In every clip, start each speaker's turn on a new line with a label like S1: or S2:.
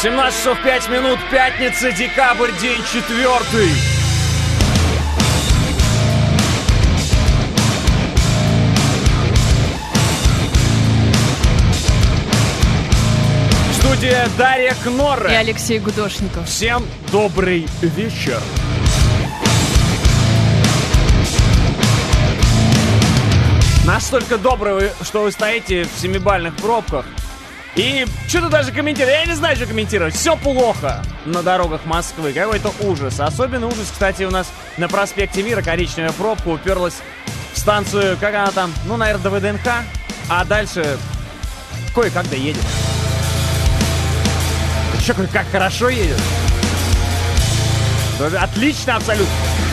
S1: 17 часов 5 минут, пятница, декабрь, день 4. Студия Дарья Кнорра
S2: и Алексей Гудошников.
S1: Всем добрый вечер. Настолько добрый, что вы стоите в 7-бальных пробках. И что-то даже комментировать. Я не знаю, что комментировать. Все плохо на дорогах Москвы. Какой-то ужас. Особенный ужас, кстати, у нас на проспекте Мира коричневая пробка уперлась в станцию, как она там, ну, наверное, до ВДНХ. А дальше кое-как доедет. Что, как хорошо едет? Отлично абсолютно.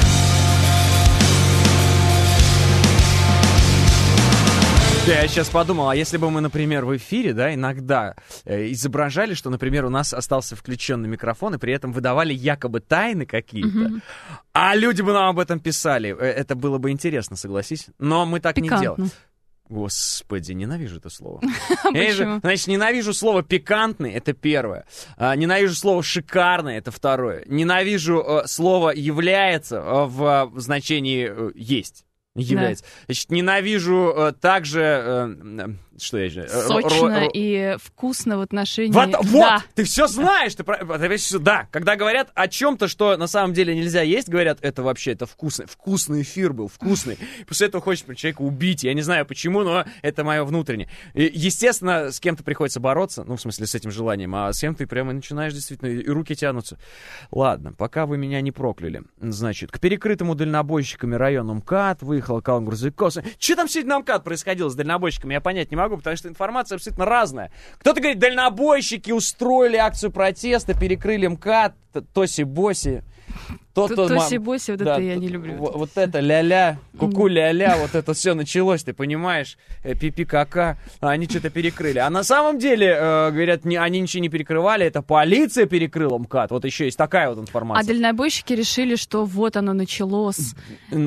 S1: Я сейчас подумал, а если бы мы, например, в эфире, да, иногда изображали, что, например, у нас остался включенный микрофон, и при этом выдавали якобы тайны какие-то, а люди бы нам об этом писали. Это было бы интересно, согласись. Но мы так
S2: Пикантно.
S1: не делаем. Господи, ненавижу это слово.
S2: Почему?
S1: Значит, ненавижу слово «пикантный» — это первое. Ненавижу слово «шикарный» — это второе. Ненавижу слово «является» в значении «есть». Является. Да. Значит, ненавижу также... что я же?
S2: Сочно и вкусно в отношении...
S1: Вот,
S2: да.
S1: Ты все знаешь. Да, когда говорят о чем-то, что на самом деле нельзя есть, говорят, это вообще, это вкусно. Вкусный эфир был, вкусный. После этого хочется человека убить. Я не знаю почему, но это мое внутреннее. И, естественно, с кем-то приходится бороться, ну, в смысле, с этим желанием, а с кем ты прямо начинаешь действительно, и руки тянутся. Ладно, пока вы меня не прокляли. Значит, к перекрытому дальнобойщиками району МКАД выехал колонна грузовиков. Что там сегодня на МКАД происходило с дальнобойщиками, я понять не могу, потому что информация абсолютно разная. Кто-то говорит, дальнобойщики устроили акцию протеста, перекрыли МКАД, тоси-боси.
S2: Тоси-боси, вот это я не люблю.
S1: Вот это ля-ля, ку-ку ля-ля, вот это все началось, ты понимаешь, пипи-кака, они что-то перекрыли. А на самом деле, говорят, они ничего не перекрывали, это полиция перекрыла МКАД, вот еще есть такая вот информация.
S2: А дальнобойщики решили, что вот оно началось.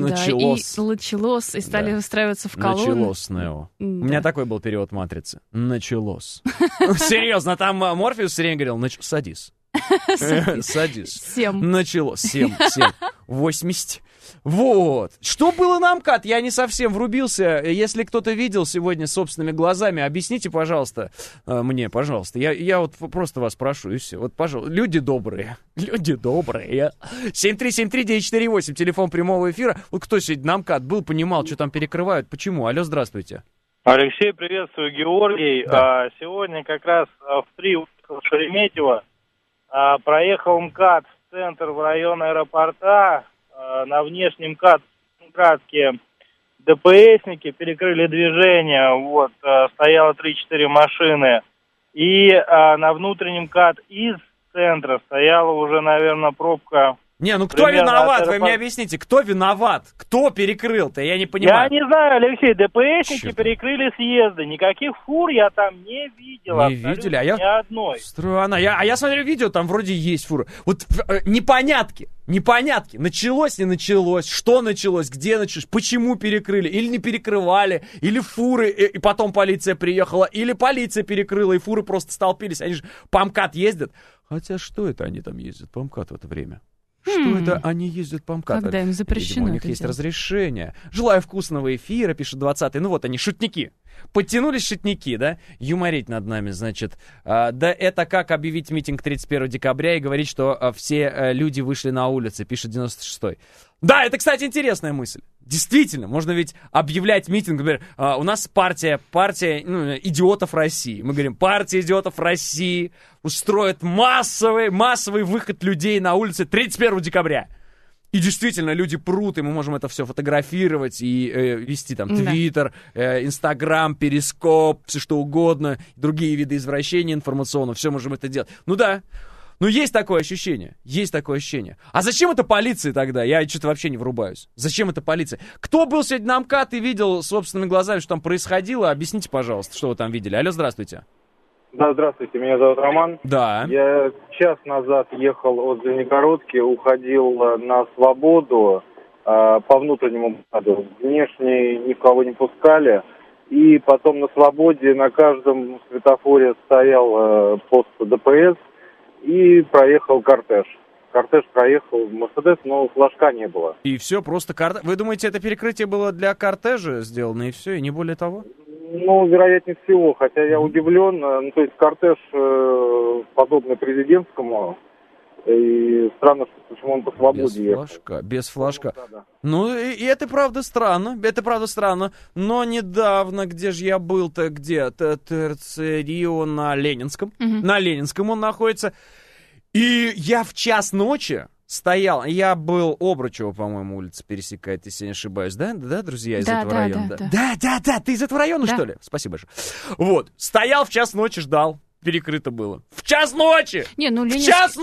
S2: Началось, и стали выстраиваться в колонны.
S1: Началось, Нео. У меня такой был перевод «Матрицы». Началось. Серьезно, там Морфеус все время говорил, садись. Садись.
S2: 7.
S1: Началось. 7. 80. Вот. Что было на МКАД? Я не совсем врубился. Если кто-то видел сегодня собственными глазами, объясните, пожалуйста, мне, пожалуйста. Я вот просто вас прошу, и все. Вот, пожалуйста. Люди добрые. 7373948, телефон прямого эфира. Вот кто сегодня на МКАД был, понимал, что там перекрывают. Почему? Алло, здравствуйте.
S3: Алексей, приветствую, Георгий. Да. Сегодня как раз в 3 уехал Шереметьево. Проехал МКАД в центр, в район аэропорта. На внешнем МКАДке ДПСники перекрыли движение. Вот, стояло 3-4 машины. И на внутреннем МКАД из центра стояла уже, наверное, пробка.
S1: Не, ну кто виноват? Вы мне объясните, кто виноват? Кто перекрыл-то? Я не понимаю.
S3: Я не знаю, Алексей, ДПСники перекрыли съезды. Никаких фур я там не видел.
S1: Не видели? А
S3: ни одной.
S1: Странно. Я смотрю видео, там вроде есть фуры. Вот непонятки. Началось, не началось, что началось, где началось, почему перекрыли, или не перекрывали, или фуры, и потом полиция приехала, или полиция перекрыла, и фуры просто столпились. Они же по МКАД ездят. Хотя что это они там ездят по МКАД в это время? Что это они ездят по МКАД?
S2: Когда им запрещено.
S1: Видимо, у них есть разрешение. Желаю вкусного эфира, пишет 20-й. Ну вот они, шутники. Подтянулись шутники, да? Юморить над нами, значит. Да это как объявить митинг 31 декабря и говорить, что все люди вышли на улицы, пишет 96-й. Да, это, кстати, интересная мысль. Действительно, можно ведь объявлять митинг, например, у нас партия идиотов России. Мы говорим, партия идиотов России устроит массовый выход людей на улицы 31 декабря. И действительно, люди прут, и мы можем это все фотографировать и вести там Твиттер, Инстаграм, Перископ, все что угодно, другие виды извращения информационного, все можем это делать. Ну да. Ну, есть такое ощущение. А зачем это полиция тогда? Я что-то вообще не врубаюсь. Зачем это полиция? Кто был сегодня на МКАД и видел собственными глазами, что там происходило? Объясните, пожалуйста, что вы там видели. Алло, здравствуйте.
S4: Да, здравствуйте, меня зовут Роман.
S1: Да.
S4: Я час назад ехал от Звенигородки, уходил на Свободу по внутреннему МКАДу. Внешне никого не пускали. И потом на Свободе на каждом светофоре стоял пост ДПС. и проехал кортеж. Кортеж проехал, Мерседес, но флажка не было.
S1: И все, просто кортеж. Вы думаете, это перекрытие было для кортежа сделано, и все, и не более того?
S4: Ну, вероятнее всего, хотя я удивлен. Ну, то есть кортеж подобный президентскому, и странно, что почему он по свободе ехал.
S1: Без флажка. Ну, и это правда странно, но недавно, где же я был-то, где-то, Рио на Ленинском, на Ленинском он находится, и я в час ночи стоял, я был Обручева, по-моему, улица пересекает, если я не ошибаюсь, да, друзья, из этого района? Да, ты из этого района, что ли? Спасибо большое. Вот, стоял в час ночи, ждал. Перекрыто было. В час ночи! В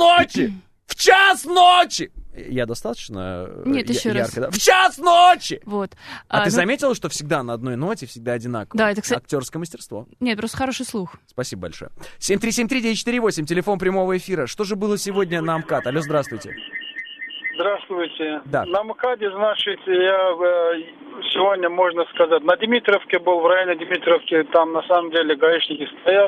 S1: час ночи! Я достаточно ярко, да? В час ночи!
S2: Вот.
S1: Ты заметила, что всегда на одной ноте, всегда одинаково?
S2: Да, это, кстати...
S1: Актерское мастерство.
S2: Нет, просто хороший слух.
S1: Спасибо большое. 7373948, телефон прямого эфира. Что же было сегодня на МКАД? Алло, здравствуйте.
S5: Здравствуйте.
S1: Да.
S5: На МКАДе, значит, я сегодня, можно сказать, на Дмитровке был, в районе Дмитровки, там на самом деле гаишники стоят.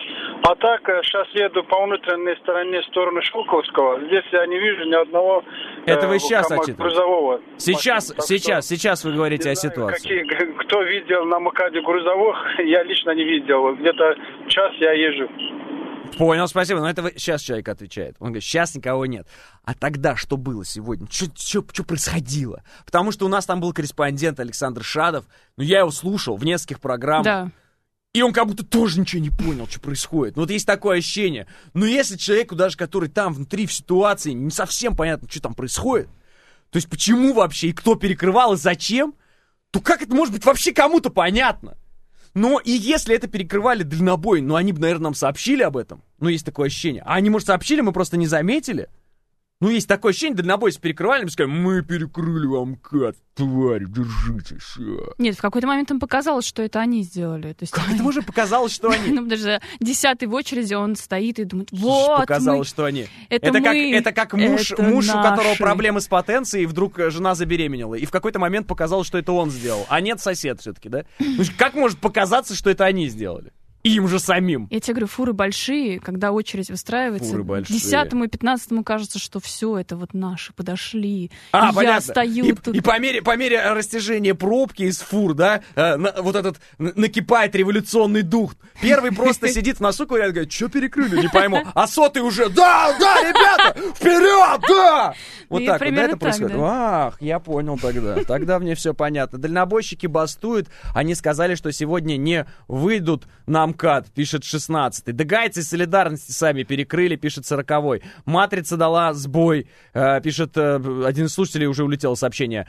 S5: А так, сейчас еду по внутренней стороне в сторону Шелковского. Здесь я не вижу ни одного
S1: это вы сейчас
S5: грузового.
S1: Сейчас вы говорите о ситуации.
S5: Кто видел на МКАДе грузовых, я лично не видел. Где-то час я езжу.
S1: Понял, спасибо. Но это сейчас человек отвечает. Он говорит, сейчас никого нет. А тогда что было сегодня? Что происходило? Потому что у нас там был корреспондент Александр Шадов. Но я его слушал в нескольких программах.
S2: Да.
S1: И он как будто тоже ничего не понял, что происходит. Ну вот есть такое ощущение. Но если человеку даже, который там внутри в ситуации, не совсем понятно, что там происходит, то есть почему вообще, и кто перекрывал, и зачем, то как это может быть вообще кому-то понятно? Но и если это перекрывали дальнобой, ну они бы, наверное, нам сообщили об этом. Ну есть такое ощущение. А они, может, сообщили, мы просто не заметили? Ну, есть такое ощущение, дальнобой с перекрывали, мы сказали, мы перекрыли вам МКАД, тварь, держитесь.
S2: Нет, в какой-то момент им показалось, что это они сделали. То есть,
S1: как это уже показалось, что они?
S2: Ну, даже 10-й в очереди, он стоит и думает, вот
S1: показалось, что они. Это как муж, у которого проблемы с потенцией, и вдруг жена забеременела. И в какой-то момент показалось, что это он сделал. А нет, сосед все-таки, да? Как может показаться, что это они сделали? Им же самим.
S2: Я тебе говорю, фуры большие, когда очередь выстраивается. 10-му и 15-му кажется, что все, это вот наши подошли.
S1: Понятно.
S2: Я стою тут.
S1: И по мере растяжения пробки из фур, да, вот этот накипает революционный дух. Первый просто сидит в носу, говорит, что перекрыли, не пойму. А сотый уже, да, ребята, вперед, да! Вот так вот, да, это происходит. Ах, я понял тогда. Тогда мне все понятно. Дальнобойщики бастуют. Они сказали, что сегодня не выйдут на МКАД, пишет 16-й. Да гайцы солидарности сами перекрыли, пишет 40-й. Матрица дала сбой, пишет один из слушателей, уже улетело сообщение.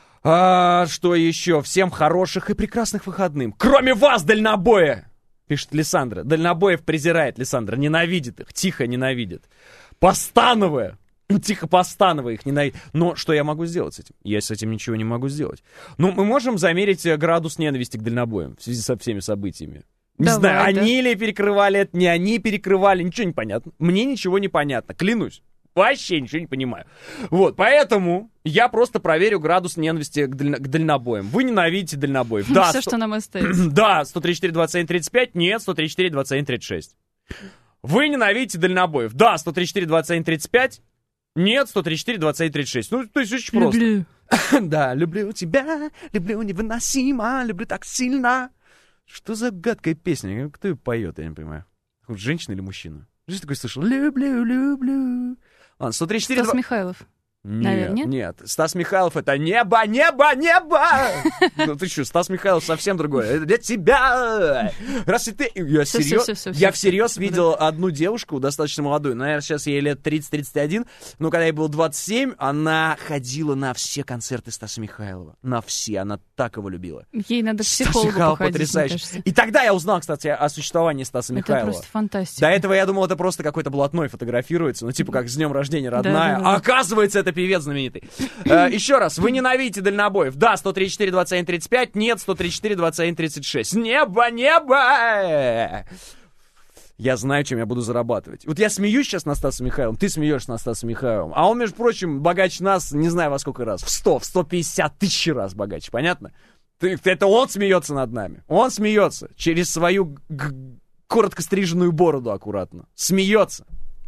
S1: Что еще? Всем хороших и прекрасных выходных. Кроме вас, дальнобоя! Пишет Лиссандра. Дальнобоев презирает Лиссандра, ненавидит их, тихо ненавидит. Постановая. Тихо постановая их ненавидит. Но что я могу сделать с этим? Я с этим ничего не могу сделать. Ну, мы можем замерить градус ненависти к дальнобоям в связи со всеми событиями. Не знаю, они ли перекрывали это, не они перекрывали, ничего не понятно. Мне ничего не понятно, клянусь. Вообще ничего не понимаю. Вот, поэтому я просто проверю градус ненависти к дальнобоям. Вы ненавидите дальнобоев. Да,
S2: все, что нам остается.
S1: Да, 134-21-35, нет, 134-21-36. Вы ненавидите дальнобоев. Да, 134-21-35, нет, 134-21-36. Ну, то есть очень просто.
S2: Люблю.
S1: Да, люблю тебя, люблю невыносимо, люблю так сильно. Что за гадкая песня? Кто ее поет, я не понимаю. Женщина или мужчина? Жизнь такой слышал. Люблю, люблю. Ладно, 134...
S2: Стас Михайлов.
S1: Нет. Стас Михайлов — это небо, небо, небо! Ну ты что, Стас Михайлов совсем другое. Это для тебя! Раз и ты... Я всерьез видел одну девушку, достаточно молодую, наверное, сейчас ей лет 30-31, но когда ей было 27, она ходила на все концерты Стаса Михайлова. На все. Она так его любила.
S2: Ей надо к психологу походить,
S1: потрясающий. И тогда я узнал, кстати, о существовании Стаса Михайлова.
S2: Это просто фантастика.
S1: До этого я думал, это просто какой-то блатной фотографируется, ну типа как с днем рождения родная. А оказывается, это певец знаменитый. Еще раз, вы ненавидите дальнобоев. Да, 134-21-35, нет, 134-21-36. Небо, небо! Я знаю, чем я буду зарабатывать. Вот я смеюсь сейчас на Стаса Михайловым, ты смеешься на Стаса Михайловым, а он, между прочим, богаче нас, не знаю во сколько раз, в 100, в 150 тысяч раз богаче, понятно? Это он смеется над нами. Он смеется через свою коротко стриженную бороду аккуратно. Смеется.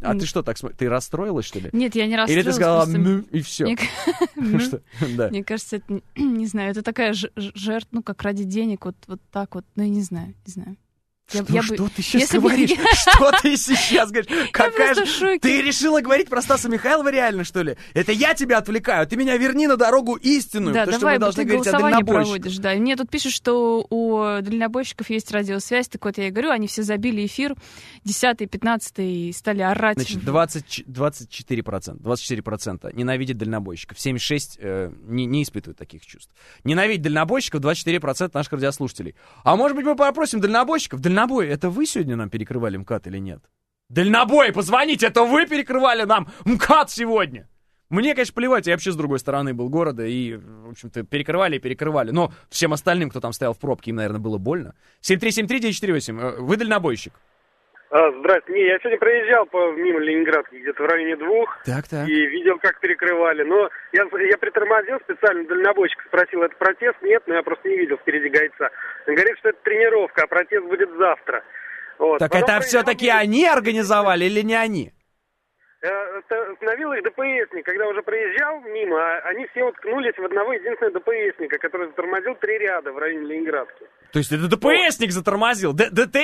S1: А ты что, так ты расстроилась, что ли?
S2: Нет, я не расстроилась.
S1: Или ты сказала «ну» и все?
S2: Мне кажется, это, не знаю, это такая жертва, ну, как ради денег, вот так вот, ну, я не знаю.
S1: Что ты сейчас говоришь? Что ты сейчас говоришь? Какая же... Ты решила говорить про Стаса Михайлова реально, что ли? Это я тебя отвлекаю. Ты меня верни на дорогу истинную.
S2: Да,
S1: то,
S2: давай,
S1: что мы должны
S2: ты
S1: говорить о
S2: голосование
S1: дальнобойщиках.
S2: проводишь, да. Мне тут пишут, что у дальнобойщиков есть радиосвязь. Так вот, я и говорю, они все забили эфир 10-й, 15-й и стали орать.
S1: Значит, 24% ненавидят дальнобойщиков. 76% не испытывают таких чувств. Ненавидят дальнобойщиков 24% наших радиослушателей. А может быть, мы попросим дальнобойщиков? Дальнобой, это вы сегодня нам перекрывали МКАД или нет? Дальнобой, позвоните, это вы перекрывали нам МКАД сегодня? Мне, конечно, плевать, я вообще с другой стороны был города, и, в общем-то, перекрывали. Но всем остальным, кто там стоял в пробке, им, наверное, было больно. 7373948, вы дальнобойщик?
S6: Здравствуйте. Не, я сегодня проезжал мимо Ленинградки, где-то в районе 2,
S1: так.
S6: И видел, как перекрывали. Но я притормозил специально, дальнобойщик спросил, это протест? Нет, но я просто не видел впереди гайца. Он говорит, что это тренировка, а протест будет завтра. Вот.
S1: Так потом это все-таки они организовали или не они?
S6: Остановил их ДПСник. Когда уже проезжал мимо, они все уткнулись в одного единственного ДПСника, который затормозил 3 ряда в районе Ленинградки.
S1: То есть это ДПСник затормозил?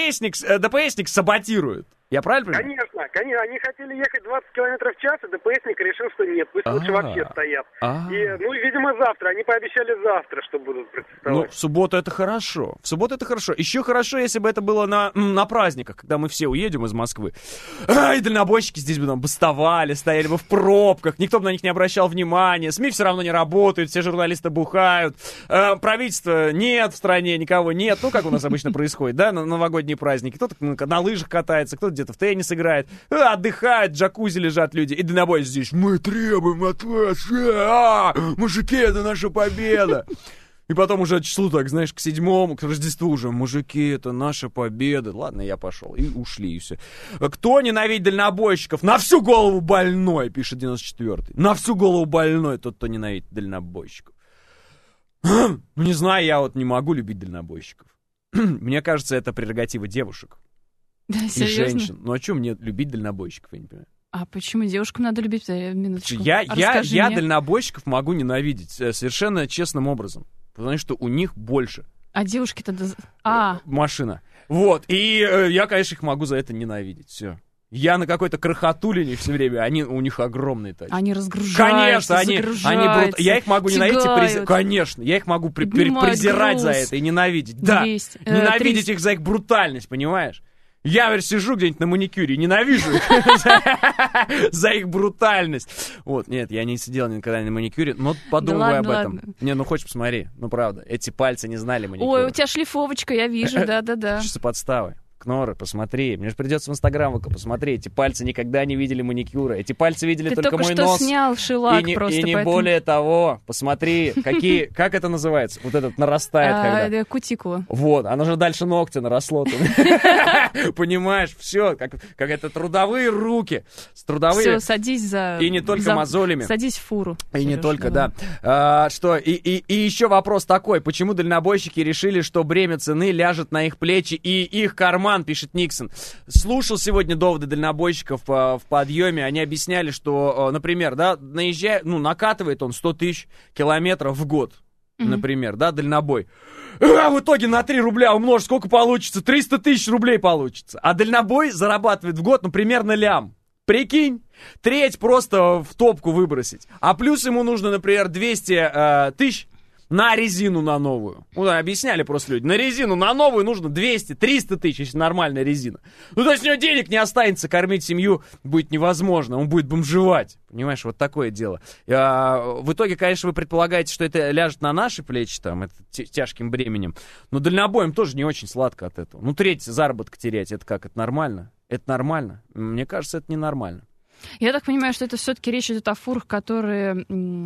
S1: ДПСник саботирует? Я правильно понимаю?
S6: Конечно. Они хотели ехать 20 км в час, и ДПСник решил, что нет, пусть лучше вообще стоят. И, видимо, завтра. Они пообещали завтра, что будут протестовать.
S1: Ну, в субботу это хорошо. Еще хорошо, если бы это было на праздниках, когда мы все уедем из Москвы. И дальнобойщики здесь бы нам бастовали, стояли бы в пробках, никто бы на них не обращал внимания, СМИ все равно не работают, все журналисты бухают, правительства нет в стране, никого нет. Ну, как у нас обычно происходит, да, на новогодние праздники. Кто-то на лыжах катается, кто-то где-то в теннис играет, отдыхают, в джакузи лежат люди. И дальнобой здесь: мы требуем от вас, мужики, это наша победа. И потом уже числу так, знаешь, к 7-му, к Рождеству уже: мужики, это наша победа. Ладно, я пошел. И ушли, и все. Кто ненавидит дальнобойщиков? На всю голову больной, пишет 94-й. На всю голову больной тот, кто ненавидит дальнобойщиков. Ну, не знаю, я вот не могу любить дальнобойщиков. Мне кажется, это прерогатива девушек.
S2: Да,
S1: и
S2: серьезно?
S1: женщин. Ну, а что мне любить дальнобойщиков, я не понимаю.
S2: А почему девушкам надо любить? Минуточку.
S1: Я дальнобойщиков могу ненавидеть совершенно честным образом. Потому что у них больше.
S2: А девушки-то...
S1: Машина. Вот. И я, конечно, их могу за это ненавидеть. Все. Я на какой-то крохотулине все время, у них огромные тачки.
S2: Они разгружаются,
S1: Конечно, они я их могу ненавидеть, конечно, я их могу презирать за это и ненавидеть. 200, да, ненавидеть 300. Их за их брутальность, понимаешь? Я, говорю, сижу где-нибудь на маникюре и ненавижу их за их брутальность. Вот, нет, я не сидел никогда на маникюре, но подумываю об этом. Не, ну хочешь, посмотри, ну правда, эти пальцы не знали маникюра.
S2: Ой, у тебя шлифовочка, я вижу, да-да-да.
S1: Что за подставы? Кноры, посмотри. Мне же придется в Инстаграм посмотреть. Эти пальцы никогда не видели маникюра. Эти пальцы видели только мой нос.
S2: Ты снял шелак просто.
S1: И не более того. Посмотри, как это называется? Вот этот нарастает когда.
S2: Кутикула.
S1: Вот, оно же дальше ногтя наросло. Понимаешь, все, как это трудовые руки.
S2: Все, садись за...
S1: И не только мозолями.
S2: Садись в фуру.
S1: И не только, да. И еще вопрос такой. Почему дальнобойщики решили, что бремя цены ляжет на их плечи и их карман, пишет Никсон. Слушал сегодня доводы дальнобойщиков в подъеме. Они объясняли, что, например, да, накатывает он 100 тысяч километров в год, например, да, дальнобой. А в итоге на 3 рубля умножь, сколько получится? 300 тысяч рублей получится. А дальнобой зарабатывает в год, примерно лям. Прикинь, треть просто в топку выбросить. А плюс ему нужно, например, 200 тысяч на резину на новую. Объясняли просто люди. На резину на новую нужно 200-300 тысяч, если нормальная резина. То есть у него денег не останется, кормить семью будет невозможно. Он будет бомжевать. Понимаешь, вот такое дело. В итоге, конечно, вы предполагаете, что это ляжет на наши плечи, это тяжким бременем. Но дальнобоям тоже не очень сладко от этого. Треть заработка терять, это как? Это нормально? Это нормально? Мне кажется, это ненормально.
S2: Я так понимаю, что это все-таки речь идет о фурах, которые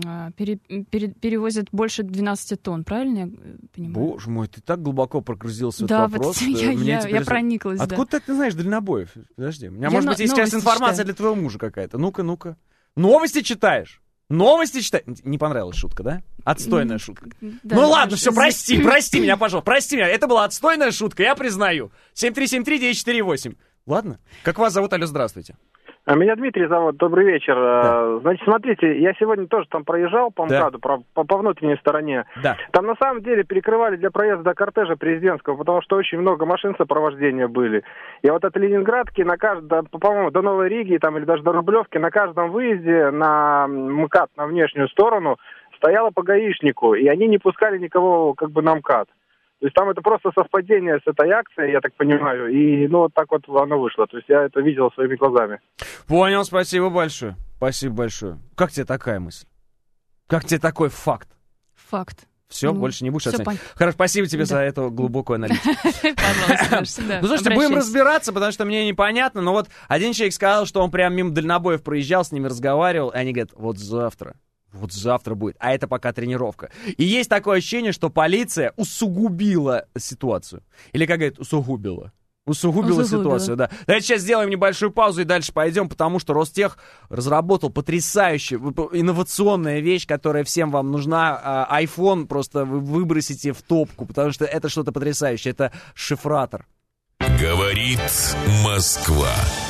S2: перевозят больше 12 тонн, правильно я понимаю?
S1: Боже мой, ты так глубоко прогрузился в этот вопрос.
S2: Я прониклась, да.
S1: Откуда ты знаешь дальнобоев? Подожди, у меня, может быть, есть сейчас информация для твоего мужа какая-то. Ну-ка. Новости читаешь? Не понравилась шутка, да? Отстойная шутка. Да, ладно, все, прости меня, пожалуйста. Прости меня, это была отстойная шутка, я признаю. 7373948. Ладно? Как вас зовут? Алло, здравствуйте.
S6: Меня Дмитрий зовут, добрый вечер.
S1: Да.
S6: Значит, смотрите, я сегодня тоже там проезжал по МКАДу, по внутренней стороне.
S1: Да.
S6: Там на самом деле перекрывали для проезда до кортежа президентского, потому что очень много машин сопровождения были. И вот от Ленинградки на каждом, по-моему, до Новой Риги там, или даже до Рублевки, на каждом выезде на МКАД, на внешнюю сторону, стояло по гаишнику, и они не пускали никого как бы на МКАД. То есть там это просто совпадение с этой акцией, я так понимаю, и вот так вот оно вышло. То есть я это видел своими глазами.
S1: Понял, спасибо большое. Спасибо большое. Как тебе такая мысль? Как тебе такой факт?
S2: Факт.
S1: Все, больше не будешь оценивать.
S2: Понятно.
S1: Хорошо, спасибо тебе за эту глубокую аналитику.
S2: Пожалуйста,
S1: Ну, слушайте, будем разбираться, потому что мне непонятно, но вот один человек сказал, что он прям мимо дальнобоев проезжал, с ними разговаривал, и они говорят, вот завтра будет, а это пока тренировка. И есть такое ощущение, что полиция усугубила ситуацию. Или, как говорят, усугубила ситуацию, да. Давайте сейчас сделаем небольшую паузу и дальше пойдем, потому что Ростех разработал потрясающую, инновационная вещь, которая всем вам нужна. iPhone просто вы выбросите в топку, потому что это что-то потрясающее. Это шифратор.
S7: Говорит Москва.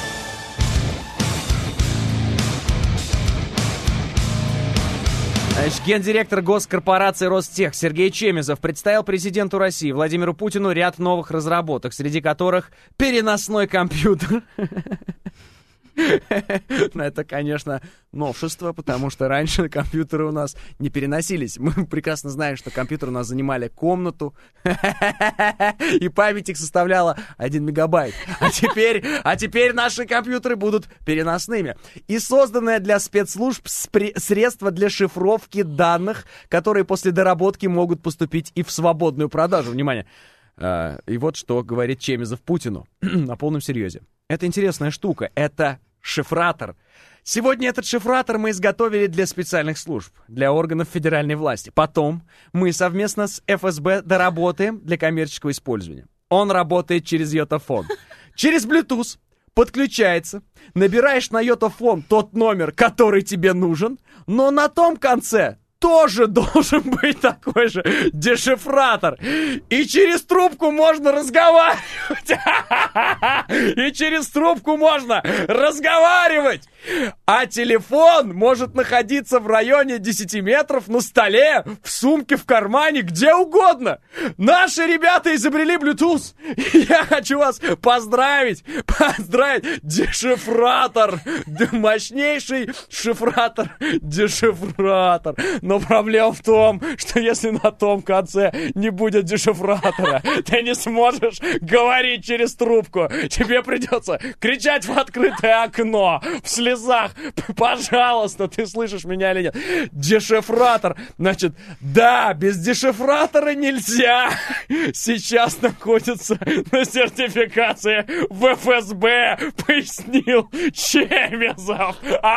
S1: Значит, гендиректор госкорпорации Ростех Сергей Чемезов представил президенту России Владимиру Путину ряд новых разработок, среди которых переносной компьютер. Это, конечно, новшество, потому что раньше компьютеры у нас не переносились. Мы прекрасно знаем, что компьютеры у нас занимали комнату, и память их составляла 1 мегабайт. А теперь наши компьютеры будут переносными. И созданное для спецслужб средство для шифровки данных, которые после доработки могут поступить и в свободную продажу. Внимание! И вот что говорит Чемезов Путину на полном серьезе. Это интересная штука, это шифратор. Сегодня этот шифратор мы изготовили для специальных служб, для органов федеральной власти. Потом мы совместно с ФСБ доработаем для коммерческого использования. Он работает через йотафон. Через Bluetooth подключается, набираешь на йотафон тот номер, который тебе нужен, но на том конце тоже должен быть такой же дешифратор. И через трубку можно разговаривать. И через трубку можно разговаривать. А телефон может находиться в районе 10 метров на столе, в сумке, в кармане, где угодно. Наши ребята изобрели Bluetooth. И я хочу вас поздравить. Дешифратор. Мощнейший шифратор. Дешифратор. Но проблема в том, что если на том конце не будет дешифратора, ты не сможешь говорить через трубку. Тебе придется кричать в открытое окно, в слезах. Пожалуйста, ты слышишь меня или нет? Дешифратор. Значит, да, без дешифратора нельзя. Сейчас находится на сертификации в ФСБ, пояснил Чемезов.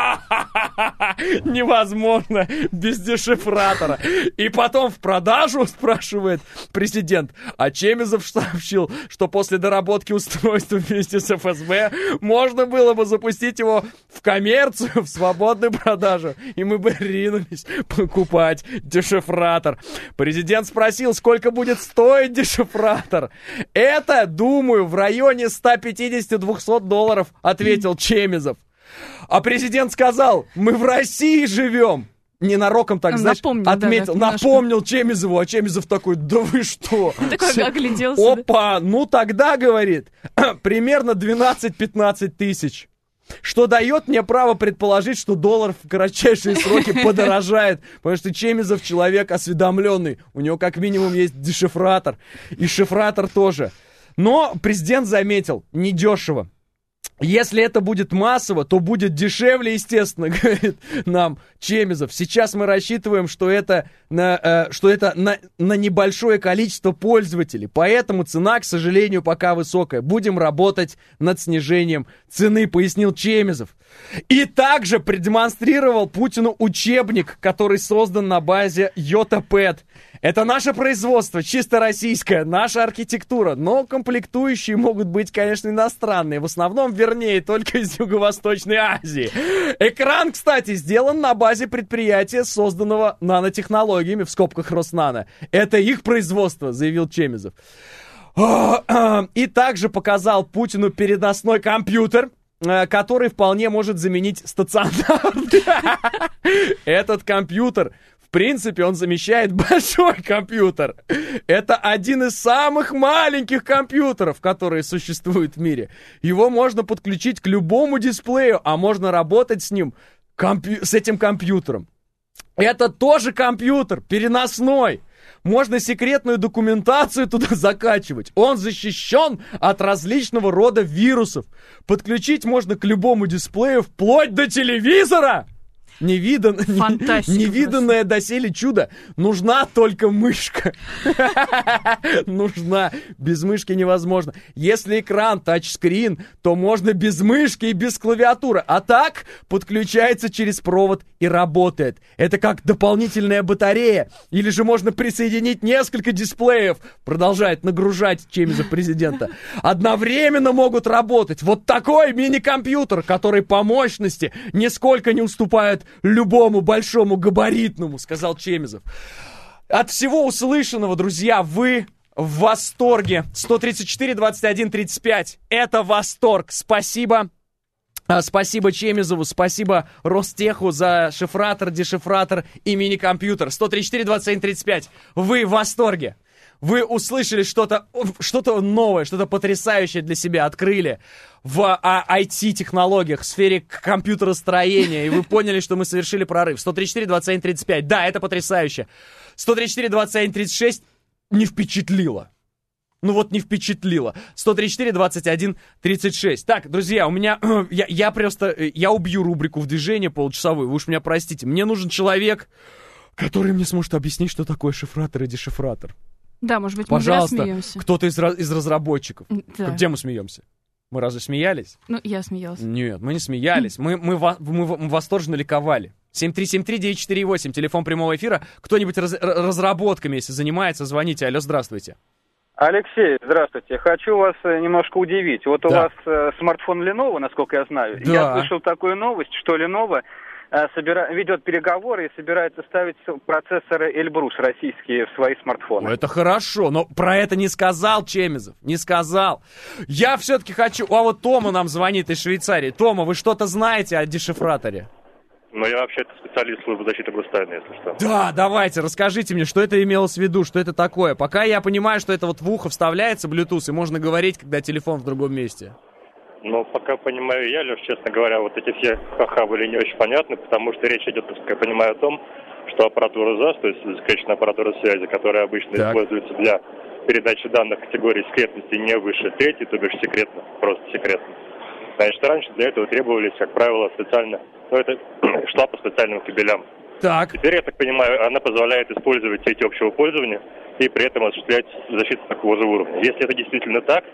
S1: Невозможно без дешифратора. И потом в продажу, спрашивает президент. А Чемезов сообщил, что после доработки устройства вместе с ФСБ можно было бы запустить его в коммерцию, в свободную продажу. И мы бы ринулись покупать дешифратор. Президент спросил, сколько будет стоить дешифратор. Это, думаю, в районе $150-200, ответил Чемезов. А президент сказал, мы в России живем. Ненароком так, знаешь, отметил, напомнил Чемезову, а Чемезов такой, да вы что?
S2: Такой огляделся.
S1: Опа, ну тогда, говорит, примерно 12-15 тысяч. Что дает мне право предположить, что доллар в кратчайшие сроки подорожает. Потому что Чемезов человек осведомленный. У него как минимум есть дешифратор. И шифратор тоже. Но президент заметил, недешево. Если это будет массово, то будет дешевле, естественно, говорит нам Чемезов. Сейчас мы рассчитываем, что это на небольшое количество пользователей. Поэтому цена, к сожалению, пока высокая. Будем работать над снижением цены, пояснил Чемезов. И также продемонстрировал Путину учебник, который создан на базе YotaPad. Это наше производство, чисто российское, наша архитектура. Но комплектующие могут быть, конечно, иностранные. В основном, вернее, только из Юго-Восточной Азии. Экран, кстати, сделан на базе предприятия, созданного нанотехнологиями, в скобках Роснано. Это их производство, заявил Чемезов. И также показал Путину переносной компьютер. который вполне может заменить стационарный. Этот компьютер, в принципе, он замещает большой компьютер. Это один из самых маленьких компьютеров, которые существуют в мире. Его можно подключить к любому дисплею, а можно работать с ним, с этим компьютером. Это тоже компьютер, переносной. Можно секретную документацию туда закачивать. Он защищен от различного рода вирусов. Подключить можно к любому дисплею, вплоть до телевизора. Невиданное доселе чудо. Нужна только мышка. Нужна. Без мышки невозможно. Если экран тачскрин, то можно без мышки и без клавиатуры. А так подключается через провод и работает. Это как дополнительная батарея. Или же можно присоединить несколько дисплеев. Продолжает нагружать Чемизов президента. Одновременно могут работать. Вот такой мини-компьютер, который по мощности нисколько не уступает любому большому габаритному, сказал Чемизов. От всего услышанного, друзья, вы в восторге. 134-21-35. Это восторг. Спасибо. Спасибо Чемизову, спасибо Ростеху за шифратор, дешифратор и мини-компьютер. 134-27-35. Вы в восторге. Вы услышали что-то новое, что-то потрясающее для себя, открыли в IT-технологиях, в сфере компьютеростроения, и вы поняли, что мы совершили прорыв. 134-27-35. Да, это потрясающе. 134-27-36 не впечатлило. Ну вот не впечатлило. 134-21-36. Так, друзья, у меня... Я убью рубрику в движении получасовую. Вы уж меня простите. Мне нужен человек, который мне сможет объяснить, что такое шифратор и дешифратор.
S2: Да, может быть,
S1: пожалуйста,
S2: мы смеемся.
S1: Кто-то из разработчиков.
S2: Да.
S1: Где мы смеемся? Мы разве смеялись?
S2: Ну, я смеялась.
S1: Нет, мы не смеялись. Мы восторженно ликовали. 7373948, телефон прямого эфира. Кто-нибудь разработками, если занимается, звоните. Алло, здравствуйте.
S8: Алексей, здравствуйте. Хочу вас немножко удивить. Вот у вас смартфон Lenovo, насколько я знаю.
S1: Да.
S8: Я слышал такую новость, что Lenovo ведет переговоры и собирается ставить процессоры Эльбрус российские в свои смартфоны.
S1: Это хорошо, но про это не сказал Чемизов, не сказал. Я все-таки хочу... А вот Тома нам звонит из Швейцарии. Тома, вы что-то знаете о дешифраторе?
S9: Ну, я вообще-то специалист службы защиты государства, если что.
S1: Да, давайте, расскажите мне, что это имелось в виду, что это такое. Пока я понимаю, что это вот в ухо вставляется Bluetooth, и можно говорить, когда телефон в другом месте.
S9: Ну, пока понимаю я, Леш, честно говоря, вот эти все ха-ха были не очень понятны, потому что речь идет, как я понимаю, о том, что аппаратура ЗАС, то есть засекреченная аппаратура связи, которая обычно используется для передачи данных категории секретности не выше третьей, то бишь секретно, просто секретно. Значит, раньше для этого требовались, как правило, специально, ну, это шла по специальным кабелям.
S1: Так.
S9: Теперь, я так понимаю, она позволяет использовать сети общего пользования и при этом осуществлять защиту такого же уровня. Если это действительно так,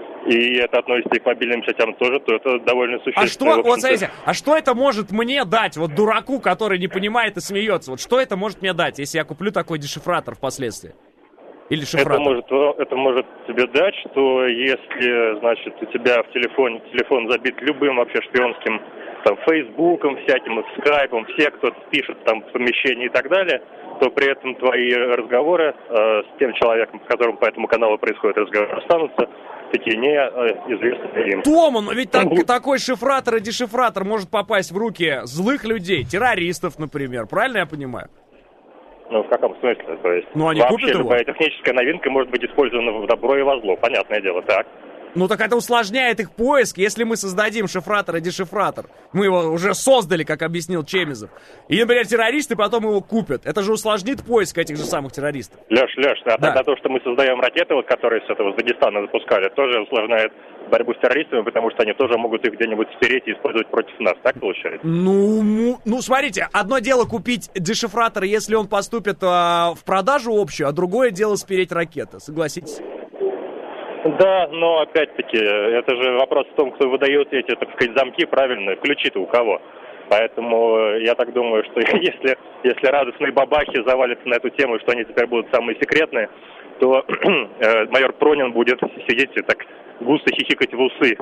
S9: и это относится и к мобильным сетям тоже, то это довольно существенно.
S1: А что, вот смотрите, а что это может мне дать, вот дураку, который не понимает и смеется, вот что это может мне дать, если я куплю такой дешифратор впоследствии? Или шифратор?
S9: Это может тебе дать, что если, значит, у тебя в телефон забит любым вообще шпионским, там, Фейсбуком всяким, Скайпом, все, кто пишет там в помещении и так далее, то при этом твои разговоры с тем человеком, с которым по этому каналу происходит разговор, останутся такие неизвестные им.
S1: Тома, но ведь такой шифратор и дешифратор может попасть в руки злых людей, террористов, например. Правильно я понимаю?
S9: Ну, в каком смысле? То есть,
S1: ну, они
S9: вообще
S1: купят
S9: любая
S1: его?
S9: техническая новинка может быть использована в добро и во зло. Понятное дело, так.
S1: Ну, так это усложняет их поиск, если мы создадим шифратор и дешифратор. Мы его уже создали, как объяснил Чемизов. И, например, террористы потом его купят. Это же усложнит поиск этих же самых террористов.
S9: Леш, а тогда то, что мы создаем ракеты, вот, которые с этого Дагестана запускали, тоже усложняет борьбу с террористами, потому что они тоже могут их где-нибудь спереть и использовать против нас. Так получается?
S1: Ну, смотрите, одно дело купить дешифратор, если он поступит в продажу общую, а другое дело спереть ракеты. Согласитесь?
S9: Да, но опять-таки, это же вопрос в том, кто выдает эти, так сказать, замки, правильно, ключи-то у кого. Поэтому я так думаю, что если радостные бабахи завалятся на эту тему, что они теперь будут самые секретные, то майор Пронин будет сидеть и так густо хихикать в усы.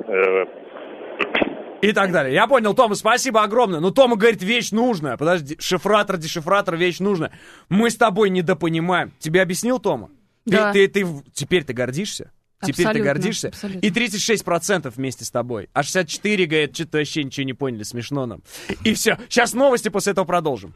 S1: И так далее. Я понял, Тома, спасибо огромное. Но Тома говорит, вещь нужная. Подожди, шифратор, дешифратор, вещь нужная. Мы с тобой недопонимаем. Тебе объяснил Тома?
S2: Да.
S1: Теперь ты гордишься? Теперь
S2: Абсолютно,
S1: ты гордишься?
S2: абсолютно.
S1: И 36% вместе с тобой. А 64% говорит, что-то вообще ничего не поняли, смешно нам. И все. Сейчас новости, после этого продолжим.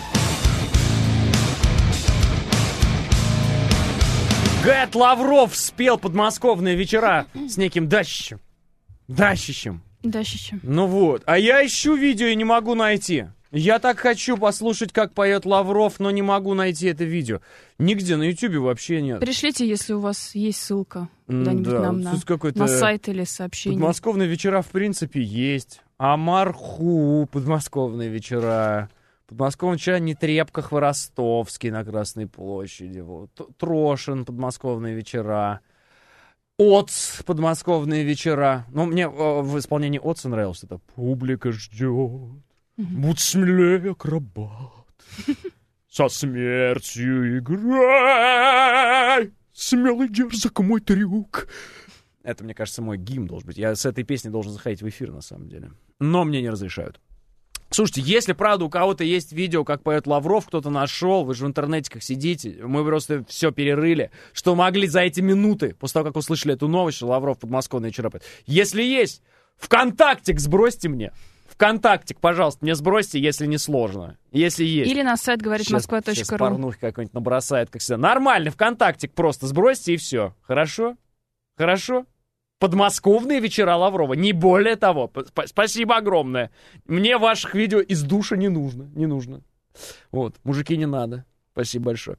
S1: Говорят, Лавров спел подмосковные вечера с неким Дащичем. Дащичем. Ну вот. А я ищу видео и не могу найти. Я так хочу послушать, как поет Лавров, но не могу найти это видео. Нигде на Ютубе вообще нет.
S2: Пришлите, если у вас есть ссылка куда-нибудь нам на сайт или сообщение.
S1: Подмосковные вечера, в принципе, есть. Амарху, подмосковные вечера. Подмосковные вечера, Нетребко, Хворостовский на Красной площади. Вот. Трошин, подмосковные вечера. Оц, подмосковные вечера. Ну, мне в исполнении Отца нравилось это. Публика ждет. Будь смелее, акробат. Со смертью играй. Смелый дерзок мой трюк. Это, мне кажется, мой гимн должен быть. Я с этой песней должен заходить в эфир, на самом деле. Но мне не разрешают. Слушайте, если, правда, у кого-то есть видео, как поет Лавров, кто-то нашел, вы же в интернетиках сидите, мы просто все перерыли, что могли за эти минуты, после того, как услышали эту новость, что Лавров подмосковные вечера поет. Если есть, ВКонтактик сбросьте мне. ВКонтактик, пожалуйста, мне сбросьте, если не сложно. Если есть.
S2: Или на сайт говоритmoskva.ru.
S1: Сейчас порнухи какой-нибудь набросает, как всегда. Нормально, ВКонтактик просто сбросьте и все. Хорошо? Хорошо? Подмосковные вечера Лаврова, не более того. Спасибо огромное. Мне ваших видео из душа не нужно. Не нужно. Вот, мужики, не надо. Спасибо большое.